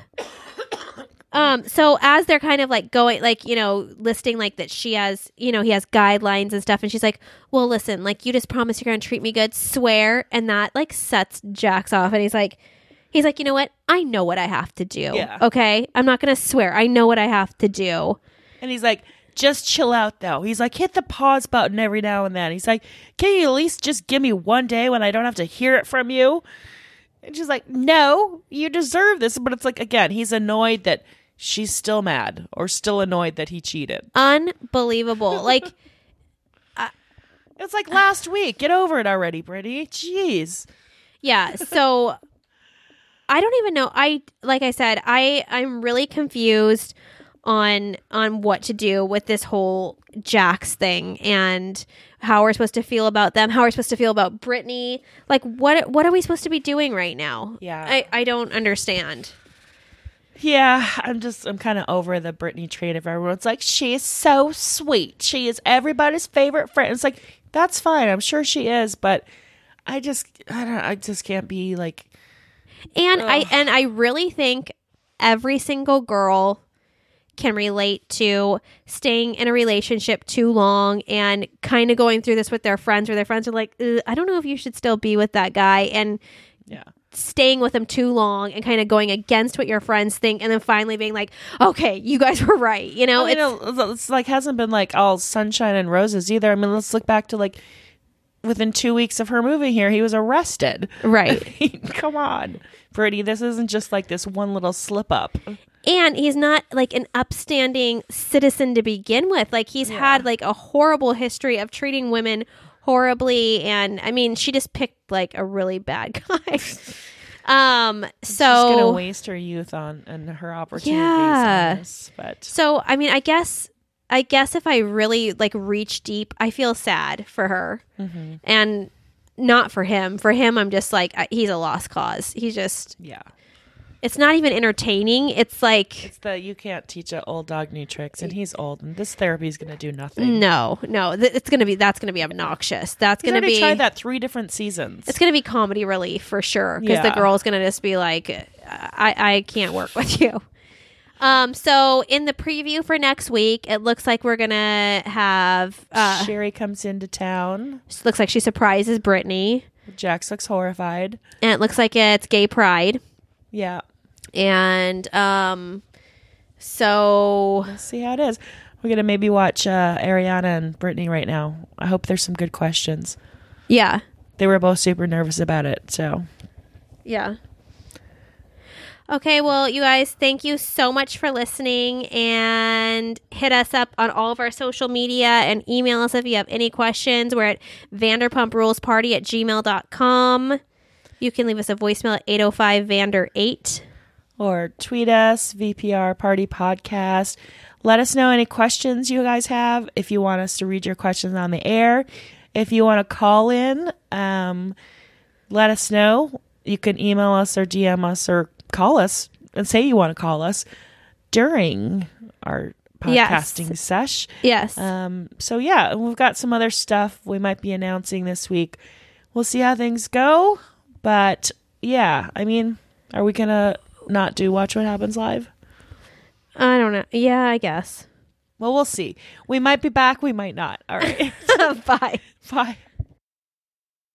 So as they're kind of, like, going, like, listing, like, that she has, he has guidelines and stuff, and she's like, well, listen, like, you just promised you're gonna treat me good, swear. And that, like, sets Jax off, and he's like, you know what, I know what I have to do. Okay, I'm not gonna swear, I know what I have to do. And he's like, just chill out, though. He's like, hit the pause button every now and then. He's like, can you at least just give me one day when I don't have to hear it from you? And she's like, no, you deserve this. But it's like, again, he's annoyed that she's still mad or still annoyed that he cheated. Unbelievable. Like, it's like last week. Get over it already, Brittany. Jeez. Yeah. So I don't even know. Like I said, I'm really confused on what to do with this whole Jax thing and how we're supposed to feel about them, how we're supposed to feel about Brittany. Like, what are we supposed to be doing right now? Yeah. I don't understand. Yeah, I'm kind of over the Brittany trait of everyone's like, she is so sweet. She is everybody's favorite friend. It's like, That's fine. I'm sure she is, but I just can't be like. And I really think every single girl can relate to staying in a relationship too long and kind of going through this with their friends, where their friends are like, I don't know if you should still be with that guy, and staying with him too long and kind of going against what your friends think, and then finally being like, okay, you guys were right. You know, it's like hasn't been like all sunshine and roses either. I mean, let's look back to like within 2 weeks of her moving here, he was arrested. Right. I mean, come on, Brittany, this isn't just like this one little slip up. And he's not like an upstanding citizen to begin with. Like he's had like a horrible history of treating women horribly. And I mean, she just picked like a really bad guy. So she's gonna waste her youth and her opportunities on this, but so I mean, I guess if I really like reach deep, I feel sad for her. Mm-hmm. And not for him. For him, I'm just like, he's a lost cause. He's just it's not even entertaining. It's like you can't teach an old dog new tricks, and he's old, and this therapy is going to do nothing. No, that's going to be obnoxious. That's going to be tried that 3 different seasons. It's going to be comedy relief for sure, because the girl's going to just be like, I can't work with you. So in the preview for next week, it looks like we're gonna have Sherry comes into town. Looks like she surprises Brittany. Jax looks horrified, and it looks like it's gay pride. Yeah. And so we'll see how it is. We're gonna maybe watch Ariana and Brittany right now. I hope there's some good questions. Yeah, they were both super nervous about it. So yeah. Okay, well, you guys, thank you so much for listening, and hit us up on all of our social media and email us if you have any questions. We're at vanderpumprulesparty@gmail.com. You can leave us a voicemail at 805-VANDER8. Or tweet us, VPR Party Podcast. Let us know any questions you guys have. If you want us to read your questions on the air. If you want to call in, let us know. You can email us or DM us or call us and say you want to call us during our podcasting sesh. Yes. So yeah, we've got some other stuff we might be announcing this week. We'll see how things go. But yeah, I mean, are we going to not do Watch What Happens Live? I don't know. Yeah, I guess. Well, we'll see. We might be back. We might not. All right. Bye. Bye.